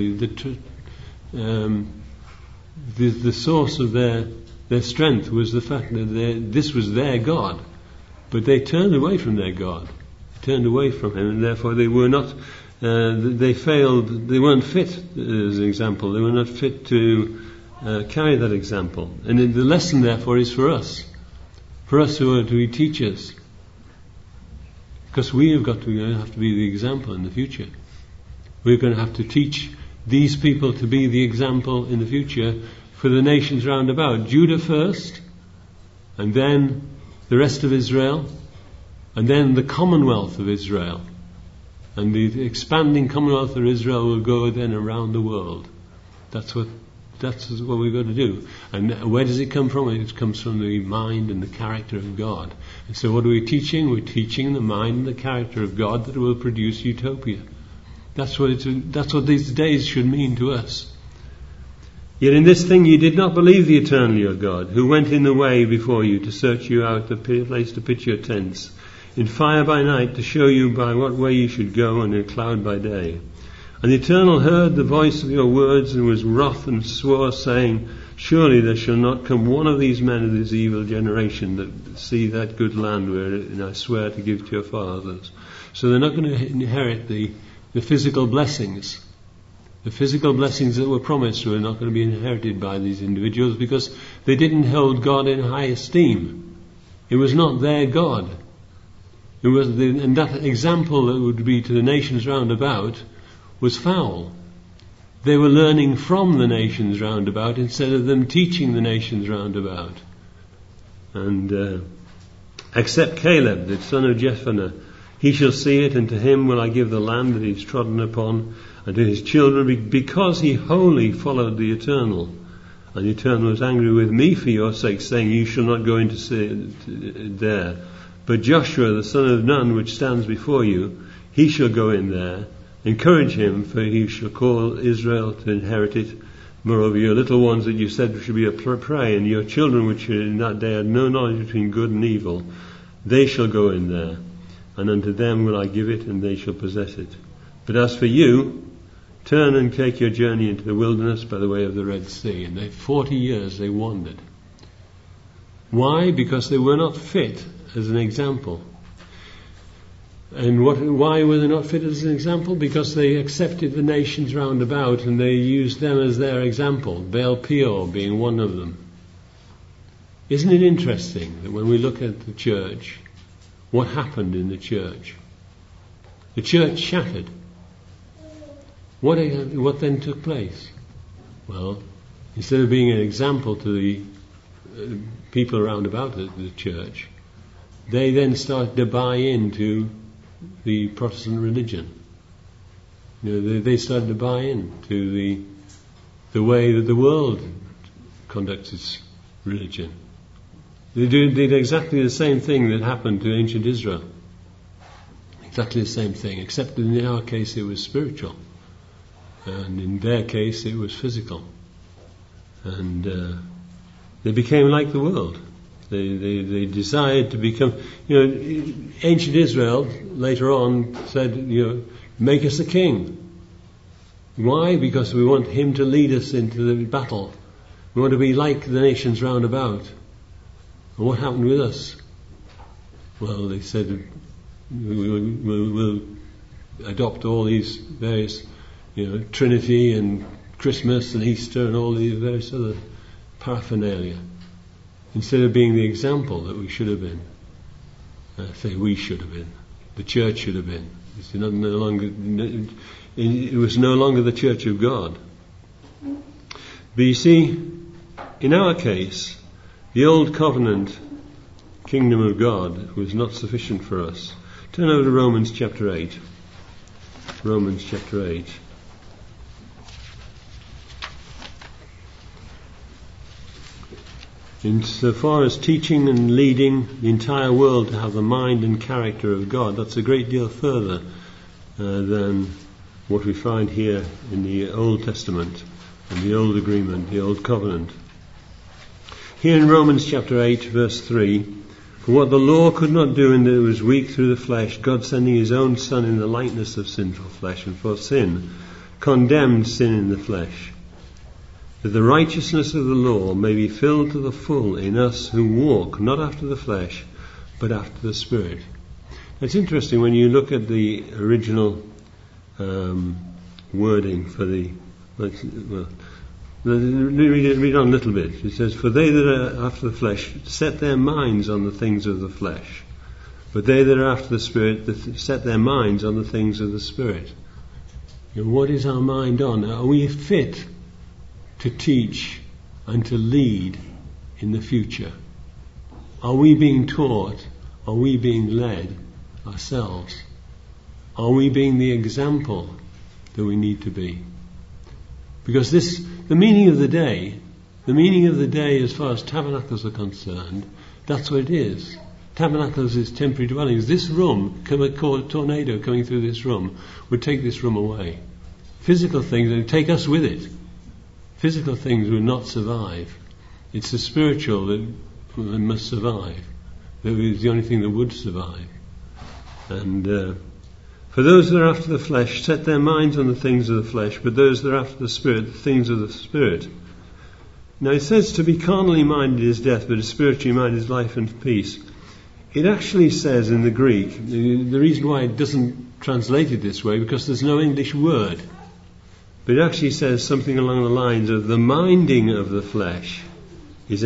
Speaker 1: the source of their strength was the fact that this was their God, but they turned away from their God, turned away from Him, and therefore they were not. They failed. They weren't fit as an example. They were not fit to carry that example. And the lesson, therefore, is for us who are to be teachers, because we have to be the example in the future. We're going to have to teach these people to be the example in the future for the nations round about. Judah first, and then the rest of Israel, and then the commonwealth of Israel. And the expanding commonwealth of Israel will go then around the world. That's what we've got to do. And where does it come from? It comes from the mind and the character of God. And so what are we teaching? We're teaching the mind and the character of God that will produce utopia. That's what these days should mean to us. "Yet in this thing you did not believe the eternal your God, who went in the way before you to search you out the place to pitch your tents, in fire by night to show you by what way you should go, and in a cloud by day. And the Eternal heard the voice of your words and was wroth and swore, saying, surely there shall not come one of these men of this evil generation that see that good land wherein I swear to give to your fathers." So they're not going to inherit the physical blessings. The physical blessings that were promised were not going to be inherited by these individuals because they didn't hold God in high esteem. It was not their God. And that example that would be to the nations round about was foul. They were learning from the nations round about instead of them teaching the nations round about. And except Caleb, the son of Jephunneh, he shall see it, and to him will I give the land that he is trodden upon, and to his children, because he wholly followed the Eternal. And the Eternal was angry with me for your sake, saying, you shall not go into there. But Joshua, the son of Nun, which stands before you, he shall go in there. Encourage him, for he shall call Israel to inherit it. Moreover, your little ones that you said should be a prey, and your children which in that day had no knowledge between good and evil, they shall go in there. And unto them will I give it, and they shall possess it. But as for you, turn and take your journey into the wilderness by the way of the Red Sea. And 40 years they wandered. Why? Because they were not fit as an example. And why were they not fit as an example? Because they accepted the nations round about and they used them as their example, Baal Peor being one of them. Isn't it interesting that when we look at the church, what happened in the church? The church shattered. What then took place? Well, instead of being an example to the people around about the church, they then started to buy into the Protestant religion. They started to buy into the way that the world conducts its religion. They did exactly the same thing that happened to ancient Israel. Exactly the same thing, except in our case it was spiritual, and in their case it was physical. And they became like the world. They desired to become, ancient Israel later on said, make us a king. Why? Because we want him to lead us into the battle. We want to be like the nations round about. And what happened with us? Well, they said, we'll adopt all these various, Trinity and Christmas and Easter and all these various other paraphernalia, instead of being the example that we should have been. I say we should have been. The church should have been. It was no longer the church of God. But you see, in our case, the old covenant kingdom of God was not sufficient for us. Turn over to Romans chapter 8. Romans chapter 8. Insofar as teaching and leading the entire world to have the mind and character of God, that's a great deal further than what we find here in the Old Testament, in the Old Agreement, the Old Covenant. Here in Romans chapter 8, verse 3, for what the law could not do in that it was weak through the flesh, God sending his own Son in the likeness of sinful flesh, and for sin, condemned sin in the flesh, that the righteousness of the law may be filled to the full in us who walk not after the flesh, but after the Spirit. It's interesting when you look at the original wording for the... read on a little bit. It says, for they that are after the flesh set their minds on the things of the flesh, but they that are after the Spirit set their minds on the things of the Spirit. What is our mind on? Are we fit to teach and to lead in the future? Are we being taught? Are we being led ourselves? Are we being the example that we need to be? Because the meaning of the day as far as tabernacles are concerned, that's what it is. Tabernacles is temporary dwellings. This room, a tornado coming through this room, would take this room away. Physical things would take us with it. Physical things would not survive. It's the spiritual that must survive. That is the only thing that would survive. And for those that are after the flesh, set their minds on the things of the flesh, but those that are after the Spirit, the things of the Spirit. Now it says to be carnally minded is death, but spiritually minded is life and peace. It actually says in the Greek, the reason why it doesn't translate it this way, because there's no English word. But it actually says something along the lines of the minding of the flesh is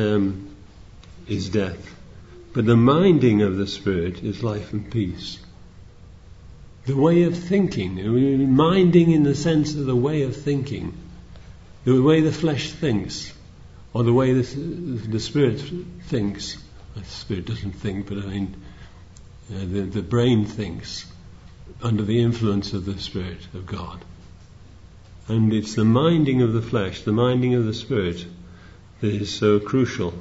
Speaker 1: death, but the minding of the Spirit is life and peace. The way of thinking, minding in the sense of the way of thinking, the way the flesh thinks, or the way the Spirit thinks. The Spirit doesn't think, but the brain thinks under the influence of the Spirit of God. And it's the minding of the flesh, the minding of the Spirit, that is so crucial.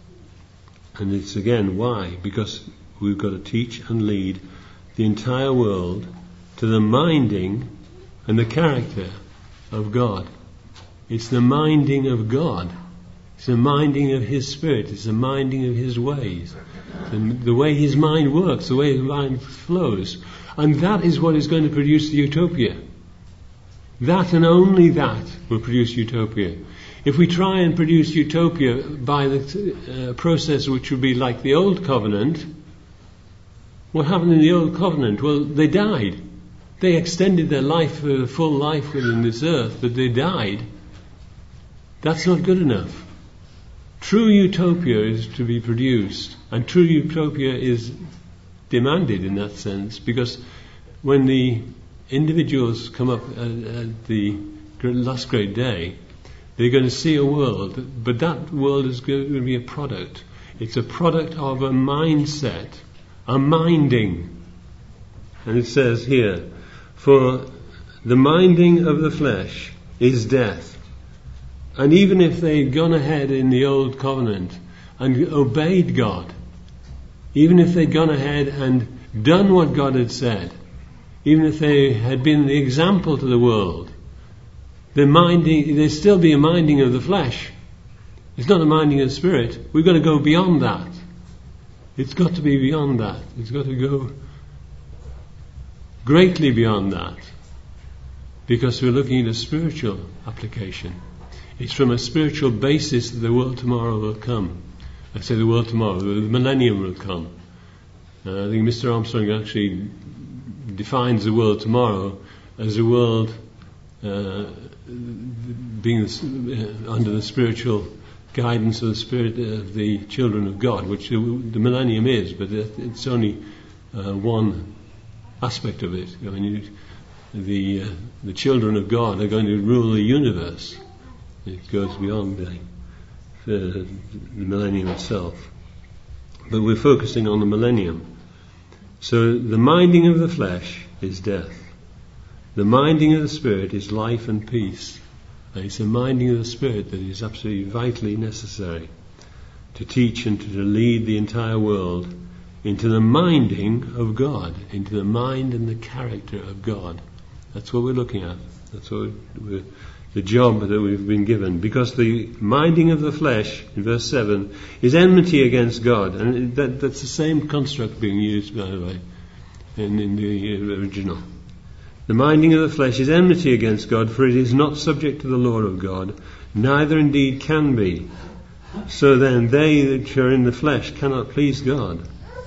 Speaker 1: And it's again, why? Because we've got to teach and lead the entire world to the minding and the character of God. It's the minding of God. It's the minding of His Spirit. It's the minding of His ways. The way His mind works, the way His mind flows. And that is what is going to produce the utopia. That and only that will produce utopia. If we try and produce utopia by the process which would be like the Old Covenant, what happened in the Old Covenant? Well, they died. They extended their life, full life within this earth, but they died. That's not good enough. True utopia is to be produced, and true utopia is demanded in that sense, because when the individuals come up at the last great day, they're going to see a world, but that world is going to be a product. It's a product of a mindset, a minding. And it says here, for the minding of the flesh is death. And even if they'd gone ahead in the Old Covenant and obeyed God, even if they'd gone ahead and done what God had said, even if they had been the example to the world, there'd still be a minding of the flesh. It's not a minding of the Spirit. We've got to go beyond that. It's got to be beyond that. It's got to go greatly beyond that, because we're looking at a spiritual application. It's from a spiritual basis that the world tomorrow will come. I say the world tomorrow, the millennium will come. I think Mr. Armstrong actually defines the world tomorrow as a world being under the spiritual guidance of the Spirit of the children of God, which the millennium is, but it's only one aspect of it. I mean, the children of God are going to rule the universe. It goes beyond the millennium itself. But we're focusing on the millennium. So the minding of the flesh is death. The minding of the Spirit is life and peace. And it's the minding of the Spirit that is absolutely vitally necessary to teach and to lead the entire world into the minding of God, into the mind and the character of God. That's what we're looking at. That's what the job that we've been given. Because the minding of the flesh, in verse 7, is enmity against God. And that's the same construct being used, by the way, in the original. The minding of the flesh is enmity against God, for it is not subject to the law of God, neither indeed can be. So then they that are in the flesh cannot please God.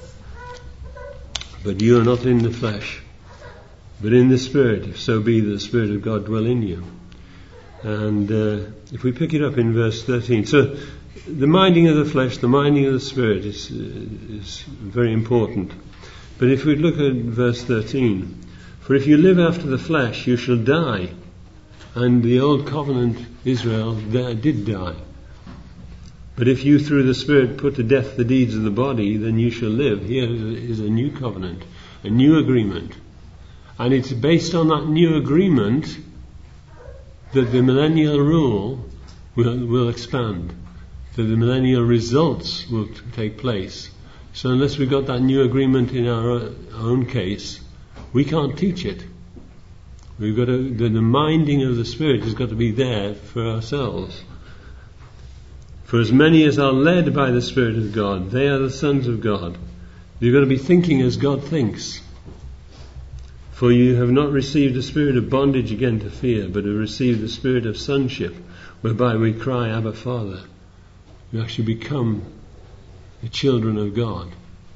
Speaker 1: But you are not in the flesh, but in the Spirit, if so be that the Spirit of God dwell in you. And if we pick it up in verse 13, so the minding of the flesh, the minding of the Spirit is very important. But if we look at verse 13, for if you live after the flesh, you shall die. And the old covenant Israel did die. But if you through the Spirit put to death the deeds of the body, then you shall live. Here is a new covenant, a new agreement. And it's based on that new agreement that the millennial rule will expand, that the millennial results will take place. So unless we've got that new agreement in our own case, we can't teach it. We've got to, the minding of the Spirit has got to be there for ourselves. For as many as are led by the Spirit of God, they are the sons of God. You've got to be thinking as God thinks. For you have not received a spirit of bondage again to fear, but have received the spirit of sonship, whereby we cry, Abba, Father. You actually become the children of God.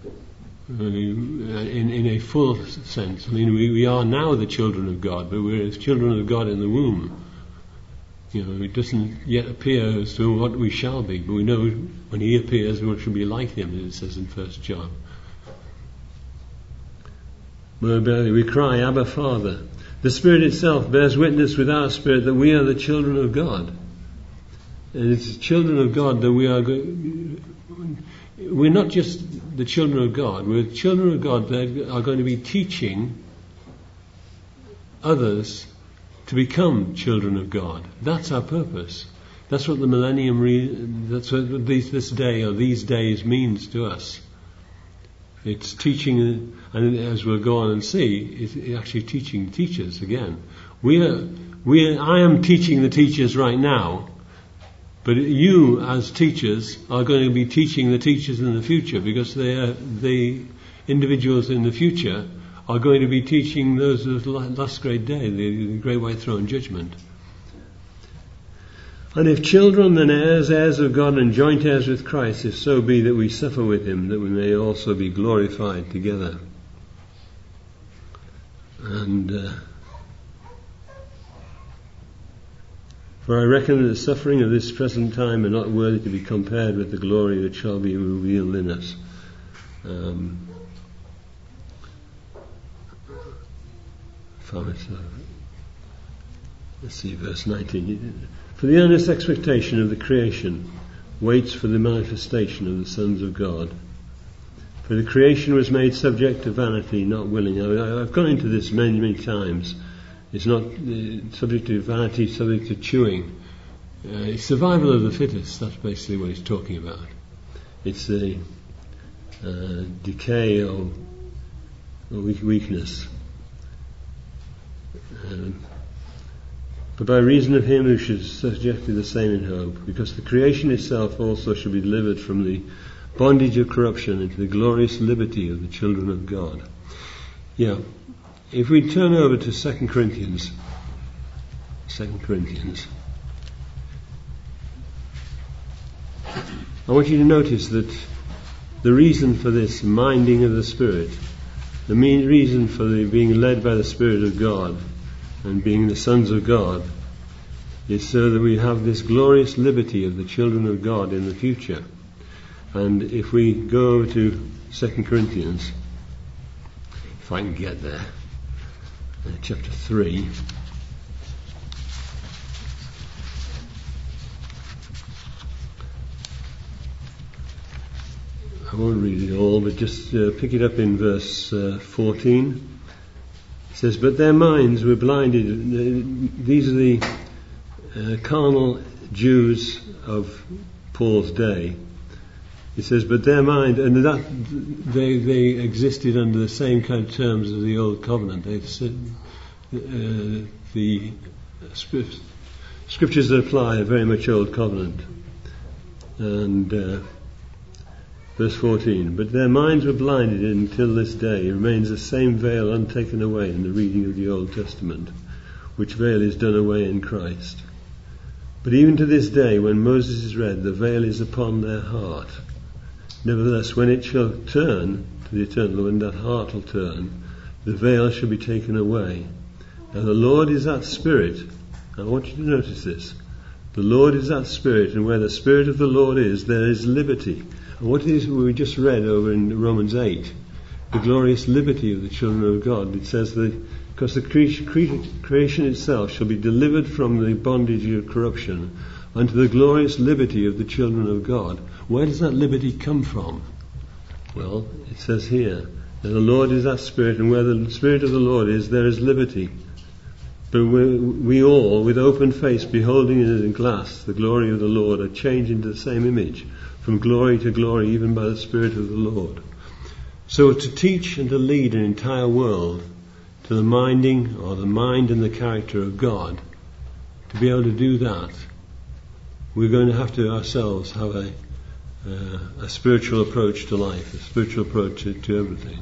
Speaker 1: In a full sense. I mean, we are now the children of God, but we're as children of God in the womb. You know, it doesn't yet appear as to what we shall be, but we know when He appears we shall be like Him, as it says in 1 John. We cry, Abba, Father. The Spirit itself bears witness with our spirit that we are the children of God. And it's the children of God that we are. We're not just the children of God. We're children of God that are going to be teaching others to become children of God. That's our purpose. That's what the millennium. That's what this day or these days means to us. It's teaching, and as we'll go on and see, it's actually teaching teachers again. I am teaching the teachers right now, but you as teachers are going to be teaching the teachers in the future, because the individuals in the future are going to be teaching those of the last great day, the great white throne judgment. And if children, then heirs, heirs of God, and joint heirs with Christ, if so be that we suffer with Him, that we may also be glorified together. And for I reckon that the suffering of this present time are not worthy to be compared with the glory that shall be revealed in us. Let's see, verse 19. For the earnest expectation of the creation waits for the manifestation of the sons of God. For the creation was made subject to vanity, not willing. I've gone into this many, many times. It's not subject to vanity, subject to chewing. It's survival of the fittest. That's basically what he's talking about. It's the decay or weakness. But by reason of Him who should subject to the same in hope, because the creation itself also shall be delivered from the bondage of corruption into the glorious liberty of the children of God. Yeah. If we turn over to 2 Corinthians. I want you to notice that the reason for this minding of the Spirit, the main reason for being led by the Spirit of God, and being the sons of God, is so that we have this glorious liberty of the children of God in the future. And if we go over to 2 Corinthians, if I can get there. Chapter 3. I won't read it all, but just pick it up in verse 14. It says, "But their minds were blinded." These are the carnal Jews of Paul's day. It says, "But their mind," and that they existed under the same kind of terms as the Old Covenant. The scriptures that apply are very much Old Covenant. And verse 14, "But their minds were blinded until this day. It remains the same veil untaken away in the reading of the Old Testament, which veil is done away in Christ. But even to this day, when Moses is read, the veil is upon their heart. Nevertheless, when it shall turn to the eternal, when that heart will turn, the veil shall be taken away. Now the Lord is that Spirit." I want you to notice this. The Lord is that Spirit, and where the Spirit of the Lord is, there is liberty. And what is we just read over in Romans 8, the glorious liberty of the children of God. It says that because the creation itself shall be delivered from the bondage of corruption unto the glorious liberty of the children of God. Where does that liberty come from? Well, it says here, that the Lord is that Spirit, and where the Spirit of the Lord is, there is liberty. But we all, with open face, beholding in a glass the glory of the Lord, are changed into the same image, from glory to glory, even by the Spirit of the Lord. So to teach and to lead an entire world to the minding, or the mind and the character of God, to be able to do that, we're going to have to ourselves have a spiritual approach to life, a spiritual approach to everything.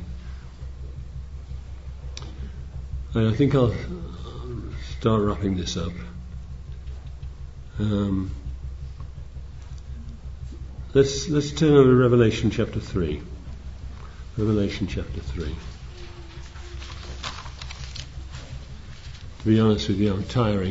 Speaker 1: And I think I'll start wrapping this up. Let's turn over to Revelation chapter 3. Revelation chapter 3. To be honest with you, I'm tiring.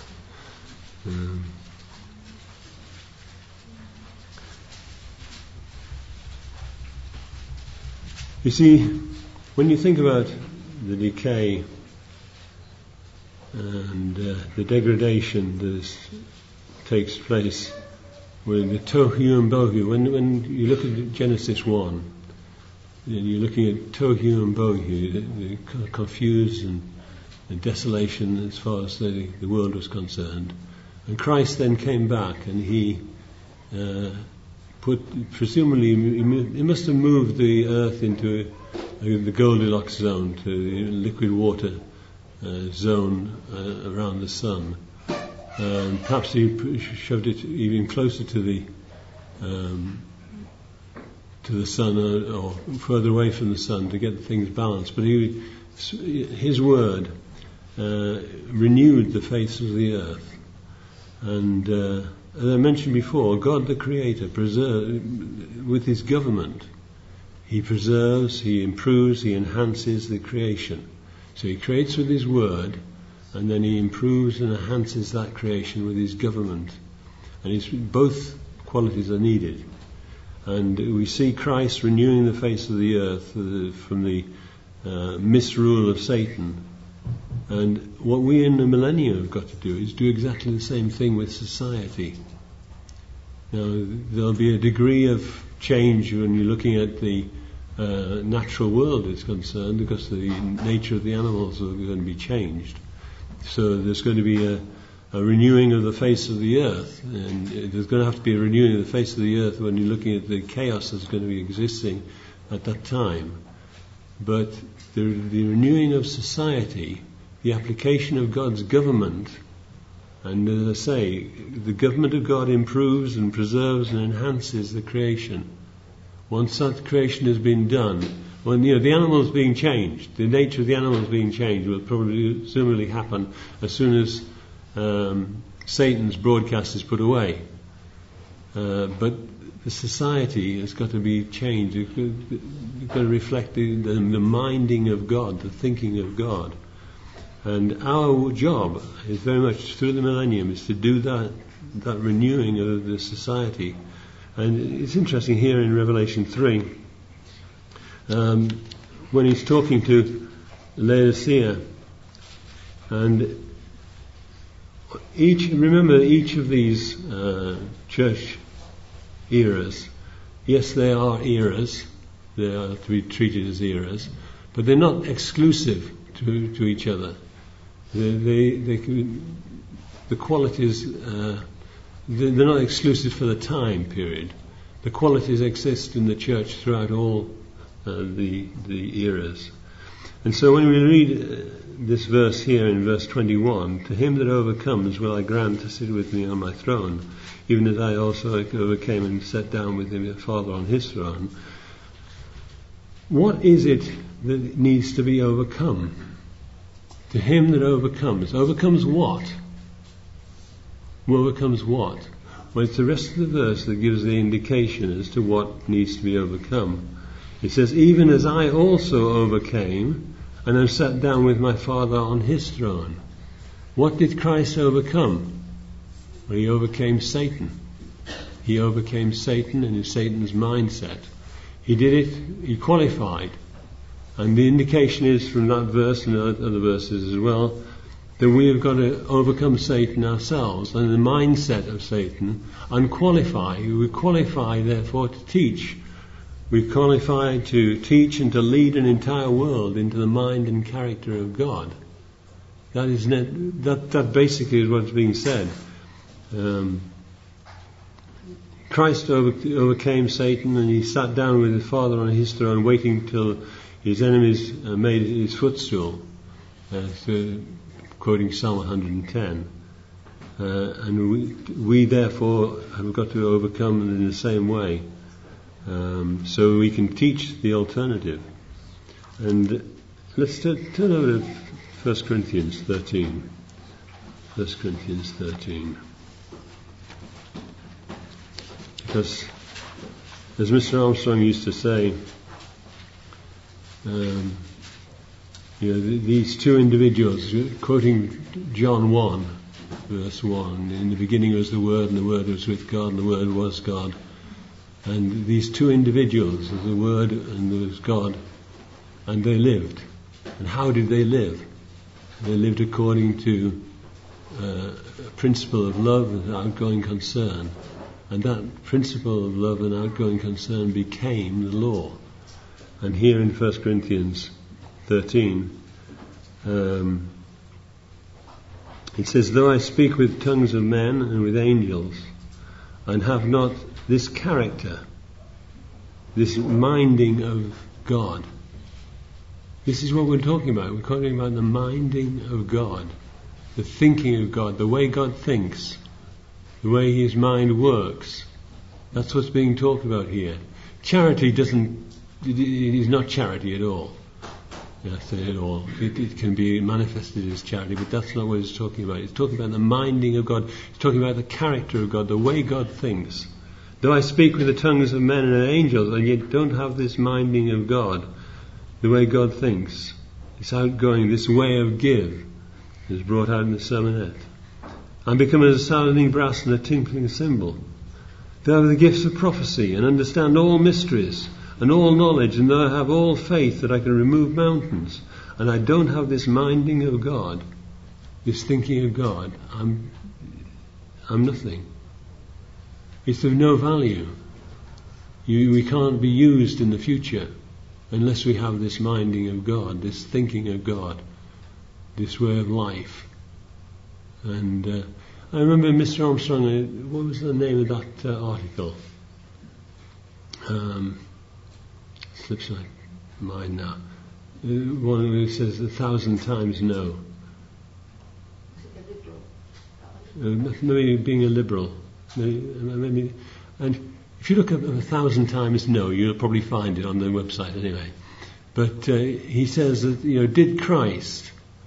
Speaker 1: You see, when you think about the decay and the degradation that takes place with the tohu and bohu, when you look at Genesis 1, you're looking at tohu and bohu, the confused and the desolation as far as the world was concerned. And Christ then came back, and he presumably he must have moved the earth into the Goldilocks zone, to the liquid water zone around the sun. Perhaps he shoved it even closer to the sun, or further away from the sun, to get things balanced. But his word renewed the face of the earth. And as I mentioned before, God the Creator with his government, he preserves, he improves, he enhances the creation. So he creates with his word, and then he improves and enhances that creation with his government. And both qualities are needed. And we see Christ renewing the face of the earth from the misrule of Satan. And what we in the millennium have got to do is do exactly the same thing with society. Now, there'll be a degree of change when you're looking at the natural world is concerned, because the nature of the animals are going to be changed. So there's going to be a renewing of the face of the earth, and there's going to have to be a renewing of the face of the earth when you're looking at the chaos that's going to be existing at that time. But the renewing of society, the application of God's government, and as I say, the government of God improves and preserves and enhances the creation. Once that creation has been done, when the animals being changed, the nature of the animals being changed will probably similarly happen as soon as Satan's broadcast is put away. But the society has got to be changed. It's got to reflect the minding of God, the thinking of God. And our job is very much through the millennium is to do that renewing of the society. And it's interesting here in Revelation 3, when he's talking to Laodicea, and each of these church eras, yes, they are eras, they are to be treated as eras, but they're not exclusive to each other. The qualities, they're not exclusive for the time period. The qualities exist in the church throughout all the eras. And so when we read this verse here in verse 21, to him that overcomes will I grant to sit with me on my throne, even as I also overcame and sat down with him, the Father, on his throne. What is it that needs to be overcome? To him that overcomes. Overcomes what? Overcomes what? Well, it's the rest of the verse that gives the indication as to what needs to be overcome. It says, even as I also overcame and am sat down with my Father on his throne. What did Christ overcome? Well, he overcame Satan. He overcame Satan and Satan's mindset. He did it, he qualified. And the indication is from that verse and other verses as well, that we have got to overcome Satan ourselves and the mindset of Satan and qualify. We qualify, therefore, to teach. We qualify to teach and to lead an entire world into the mind and character of God. That basically is what's being said. Christ overcame Satan, and he sat down with his Father on his throne, waiting till his enemies made his footstool. Quoting Psalm 110. And we therefore have got to overcome in the same way. So we can teach the alternative. And let's turn over to 1 Corinthians 13. 1 Corinthians 13. Because, as Mr. Armstrong used to say, these two individuals, quoting John 1, verse 1, in the beginning was the Word, and the Word was with God, and the Word was God. And these two individuals, the Word and there was God, and they lived. And how did they live? They lived according to a principle of love and outgoing concern. And that principle of love and outgoing concern became the law. And here in 1 Corinthians 13, it says, though I speak with tongues of men and with angels, and have not this character, this minding of God. This is what we're talking about. We're talking about the minding of God, the thinking of God, the way God thinks, the way his mind works. That's what's being talked about here. Charity it is not charity at all. Yes, at all. It can be manifested as charity, but that's not what it's talking about. It's talking about the minding of God. It's talking about the character of God, the way God thinks. Though I speak with the tongues of men and angels, and yet don't have this minding of God, the way God thinks, this outgoing, this way of give, is brought out in the sermonette. I'm become as a sounding brass and a tinkling cymbal. Though I have the gifts of prophecy and understand all mysteries and all knowledge, and though I have all faith that I can remove mountains, and I don't have this minding of God, this thinking of God, I'm nothing. It's of no value. We can't be used in the future unless we have this minding of God, this thinking of God, this way of life. And I remember Mr. Armstrong, what was the name of that article? Slips my mind now. One who says 1,000 times no. Maybe being a liberal. Maybe, and if you look up 1,000 times no, you'll probably find it on the website anyway. But he says that, did Christ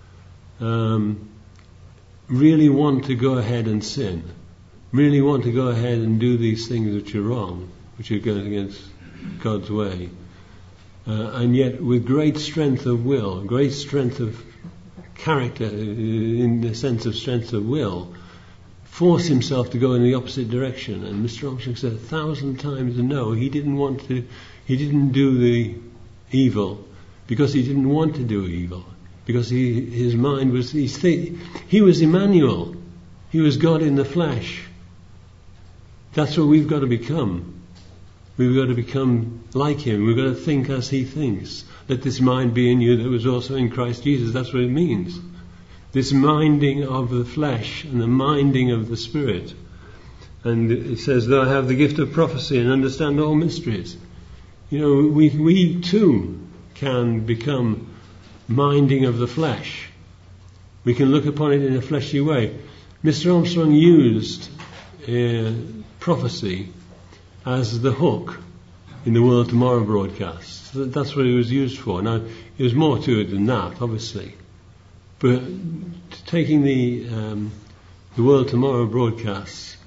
Speaker 1: really want to go ahead and sin? Really want to go ahead and do these things which are wrong, which are going against God's way? And yet with great strength of will, great strength of character, in the sense of strength of will, force himself to go in the opposite direction. And Mr. Armstrong said 1,000 times no. He didn't do the evil because he didn't want to do evil, because his mind was, he was Emmanuel, he was God in the flesh. That's what we've got to become. We've got to become like him. We've got to think as he thinks. Let this mind be in you that was also in Christ Jesus. That's what it means. This minding of the flesh and the minding of the Spirit. And it says, though I have the gift of prophecy and understand all mysteries. You know, we too can become minding of the flesh. We can look upon it in a fleshy way. Mr. Armstrong used prophecy as the hook in the World Tomorrow broadcast. That's what it was used for. Now, there was more to it than that, obviously. But taking the World Tomorrow broadcasts,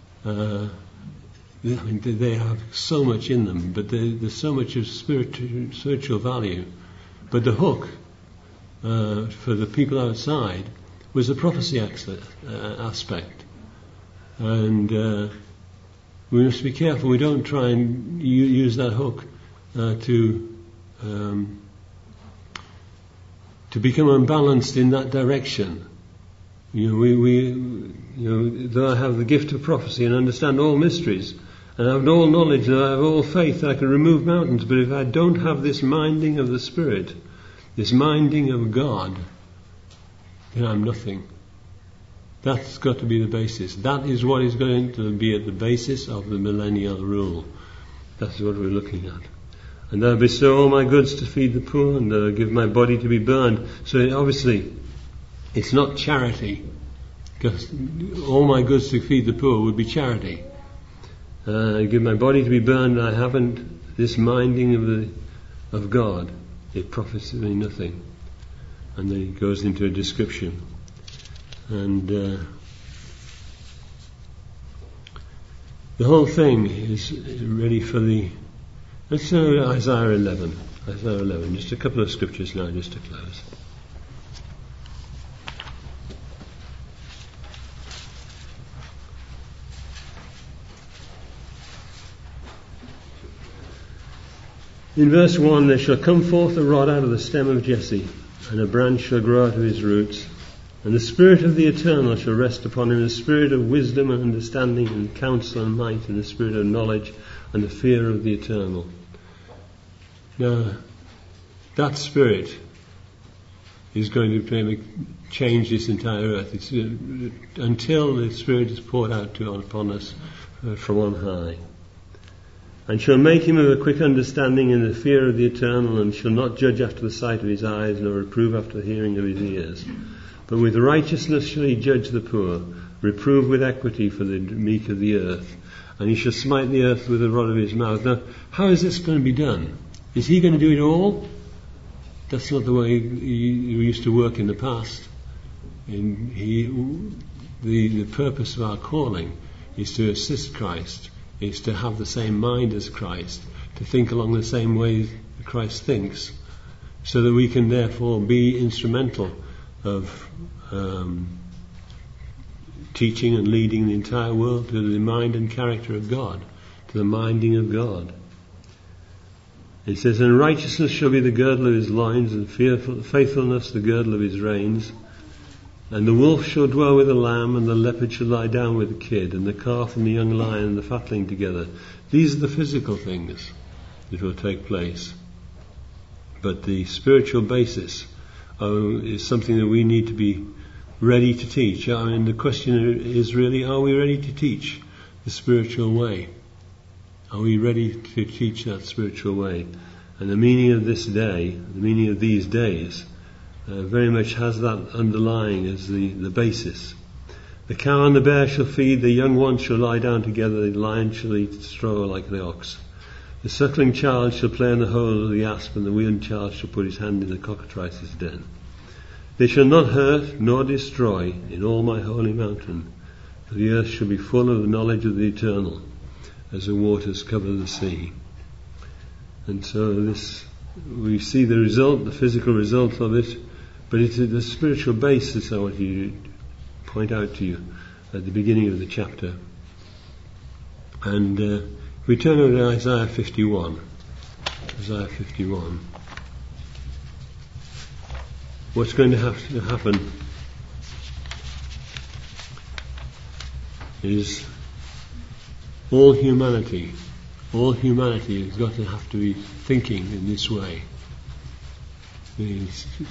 Speaker 1: they have so much in them, but there's so much of spiritual value. But the hook for the people outside was the prophecy aspect. And we must be careful we don't try and use that hook to become unbalanced in that direction. Though I have the gift of prophecy and understand all mysteries, and I have all knowledge, and I have all faith, I can remove mountains, but if I don't have this minding of the Spirit, this minding of God, then I'm nothing. That's got to be the basis. That is what is going to be at the basis of the millennial rule. That's what we're looking at. And I bestow all my goods to feed the poor, and I give my body to be burned. So obviously, it's not charity, because all my goods to feed the poor would be charity. I give my body to be burned, and I haven't this minding of God. It profits me nothing. And then it goes into a description. And the whole thing is ready for the... Let's go to Isaiah 11. Isaiah 11, just a couple of scriptures now, just to close. In verse 1, there shall come forth a rod out of the stem of Jesse, and a branch shall grow out of his roots. And the Spirit of the Eternal shall rest upon him, the Spirit of wisdom and understanding and counsel and might, and the Spirit of knowledge and the fear of the Eternal. Now, that Spirit is going to change this entire earth. It's, until the Spirit is poured out upon us from on high. And shall make him of a quick understanding in the fear of the Eternal, and shall not judge after the sight of his eyes, nor reprove after the hearing of his ears. But with righteousness shall he judge the poor, reprove with equity for the meek of the earth. And he shall smite the earth with the rod of his mouth. Now, how is this going to be done? Is he going to do it all? That's not the way he used to work in the past. The purpose of our calling is to assist Christ, is to have the same mind as Christ, to think along the same way that Christ thinks, so that we can therefore be instrumental of teaching and leading the entire world to the mind and character of God, to the minding of God. It says, and righteousness shall be the girdle of his loins, and faithfulness the girdle of his reins. And the wolf shall dwell with the lamb, and the leopard shall lie down with the kid, and the calf and the young lion and the fatling together. These are the physical things that will take place. But the spiritual basis is something that we need to be ready to teach. I mean, the question is really, are we ready to teach the spiritual way? Are we ready to teach that spiritual way? And the meaning of this day, the meaning of these days, very much has that underlying as the basis. The cow and the bear shall feed, the young ones shall lie down together, the lion shall eat straw like the ox. The suckling child shall play in the hole of the asp, and the weaned child shall put his hand in the cockatrice's den. They shall not hurt nor destroy in all my holy mountain, for the earth shall be full of the knowledge of the Eternal, as the waters cover the sea. And so we see the result, the physical result of it, but it's the spiritual basis I want to point out to you at the beginning of the chapter. And if we turn over to Isaiah 51. Isaiah 51. what's going to have to happen is all humanity has got to have to be thinking in this way. The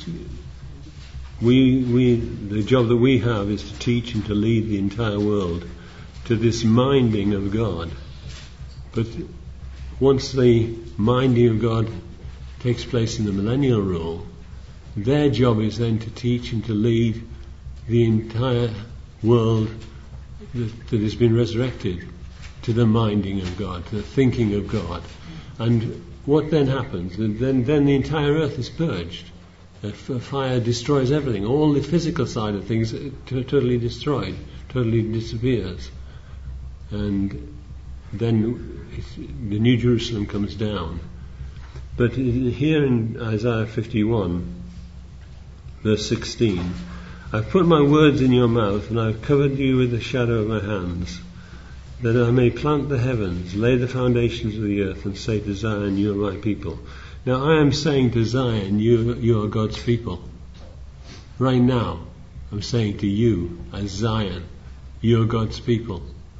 Speaker 1: job that we have is to teach and to lead the entire world to this minding of God. But once the minding of God takes place in the millennial rule, their job is then to teach and to lead the entire world that has been resurrected to the minding of God, to the thinking of God. And what then happens? Then the entire earth is purged. Fire destroys everything. All the physical side of things are totally destroyed, totally disappears. And then the New Jerusalem comes down. But here in Isaiah 51, verse 16, I've put my words in your mouth, and I've covered you with the shadow of my hands, that I may plant the heavens, lay the foundations of the earth, and say to Zion, you are my people. Now I am saying to Zion, you are God's people. Right now, I'm saying to you, as Zion, you are God's people.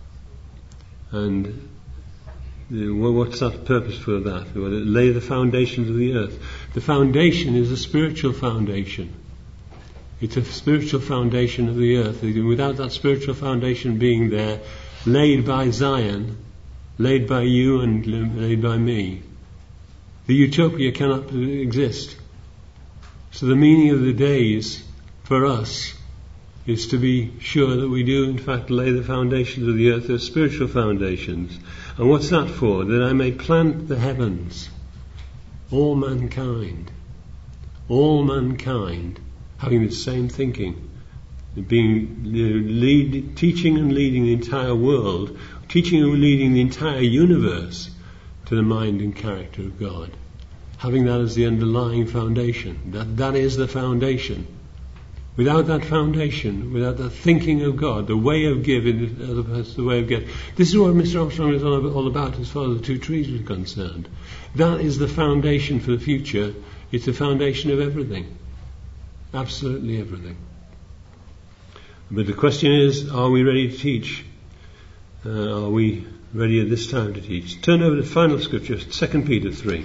Speaker 1: And what's that purpose for that? Well, lay the foundations of the earth. The foundation is a spiritual foundation. It's a spiritual foundation of the earth. Without that spiritual foundation being there, laid by Zion, laid by you and laid by me, the utopia cannot exist. So the meaning of the days for us is to be sure that we do in fact lay the foundations of the earth, the spiritual foundations. And what's that for? That I may plant the heavens, all mankind having the same thinking, teaching and leading the entire world, teaching and leading the entire universe to the mind and character of God, having that as the underlying foundation. That is the foundation. Without that foundation, without that thinking of God, the way of giving as opposed to the way of getting. This is what Mr. Armstrong is all about as far as the two trees are concerned. That is the foundation for the future. It's the foundation of everything. Absolutely everything. But the question is, are we ready to teach? Are we ready at this time to teach? Turn over to the final scripture, 2 Peter 3.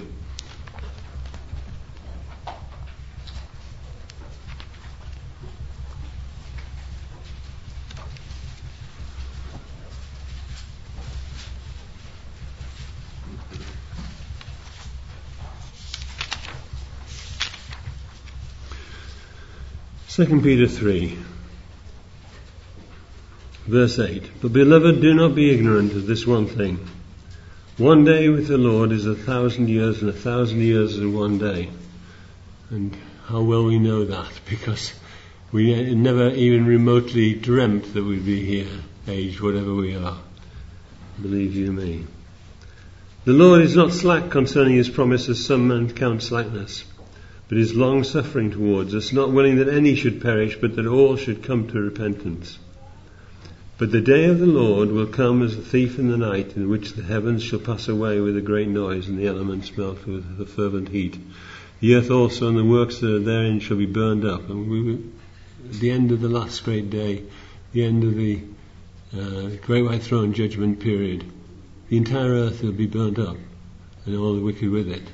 Speaker 1: Second Peter 3, verse 8. But beloved, do not be ignorant of this one thing. One day with the Lord is 1,000 years, and 1,000 years is one day. And how well we know that, because we never even remotely dreamt that we'd be here, aged whatever we are. Believe you me. The Lord is not slack concerning his promise, as some men count slackness, but is long-suffering towards us, not willing that any should perish, but that all should come to repentance. But the day of the Lord will come as a thief in the night, in which the heavens shall pass away with a great noise, and the elements melt with a fervent heat. The earth also and the works that are therein shall be burned up. And at the end of the last great day, the end of the great white throne judgment period, the entire earth will be burned up, and all the wicked with it.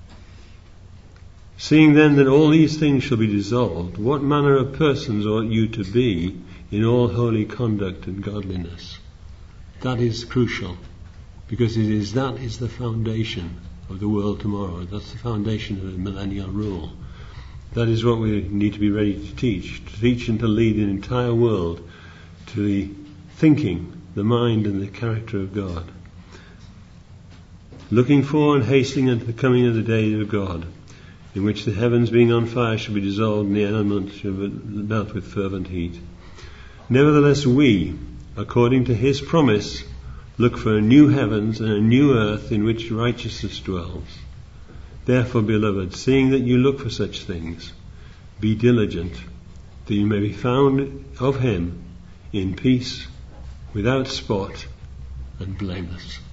Speaker 1: Seeing then that all these things shall be dissolved, what manner of persons ought you to be in all holy conduct and godliness? That is crucial, because that is the foundation of the world tomorrow. That's the foundation of the millennial rule. That is what we need to be ready to teach and to lead the entire world to the thinking, the mind and the character of God. Looking for and hastening unto the coming of the day of God, in which the heavens being on fire shall be dissolved, and the elements shall melt with fervent heat. Nevertheless we, according to his promise, look for a new heavens and a new earth in which righteousness dwells. Therefore, beloved, seeing that you look for such things, be diligent, that you may be found of him in peace, without spot, and blameless.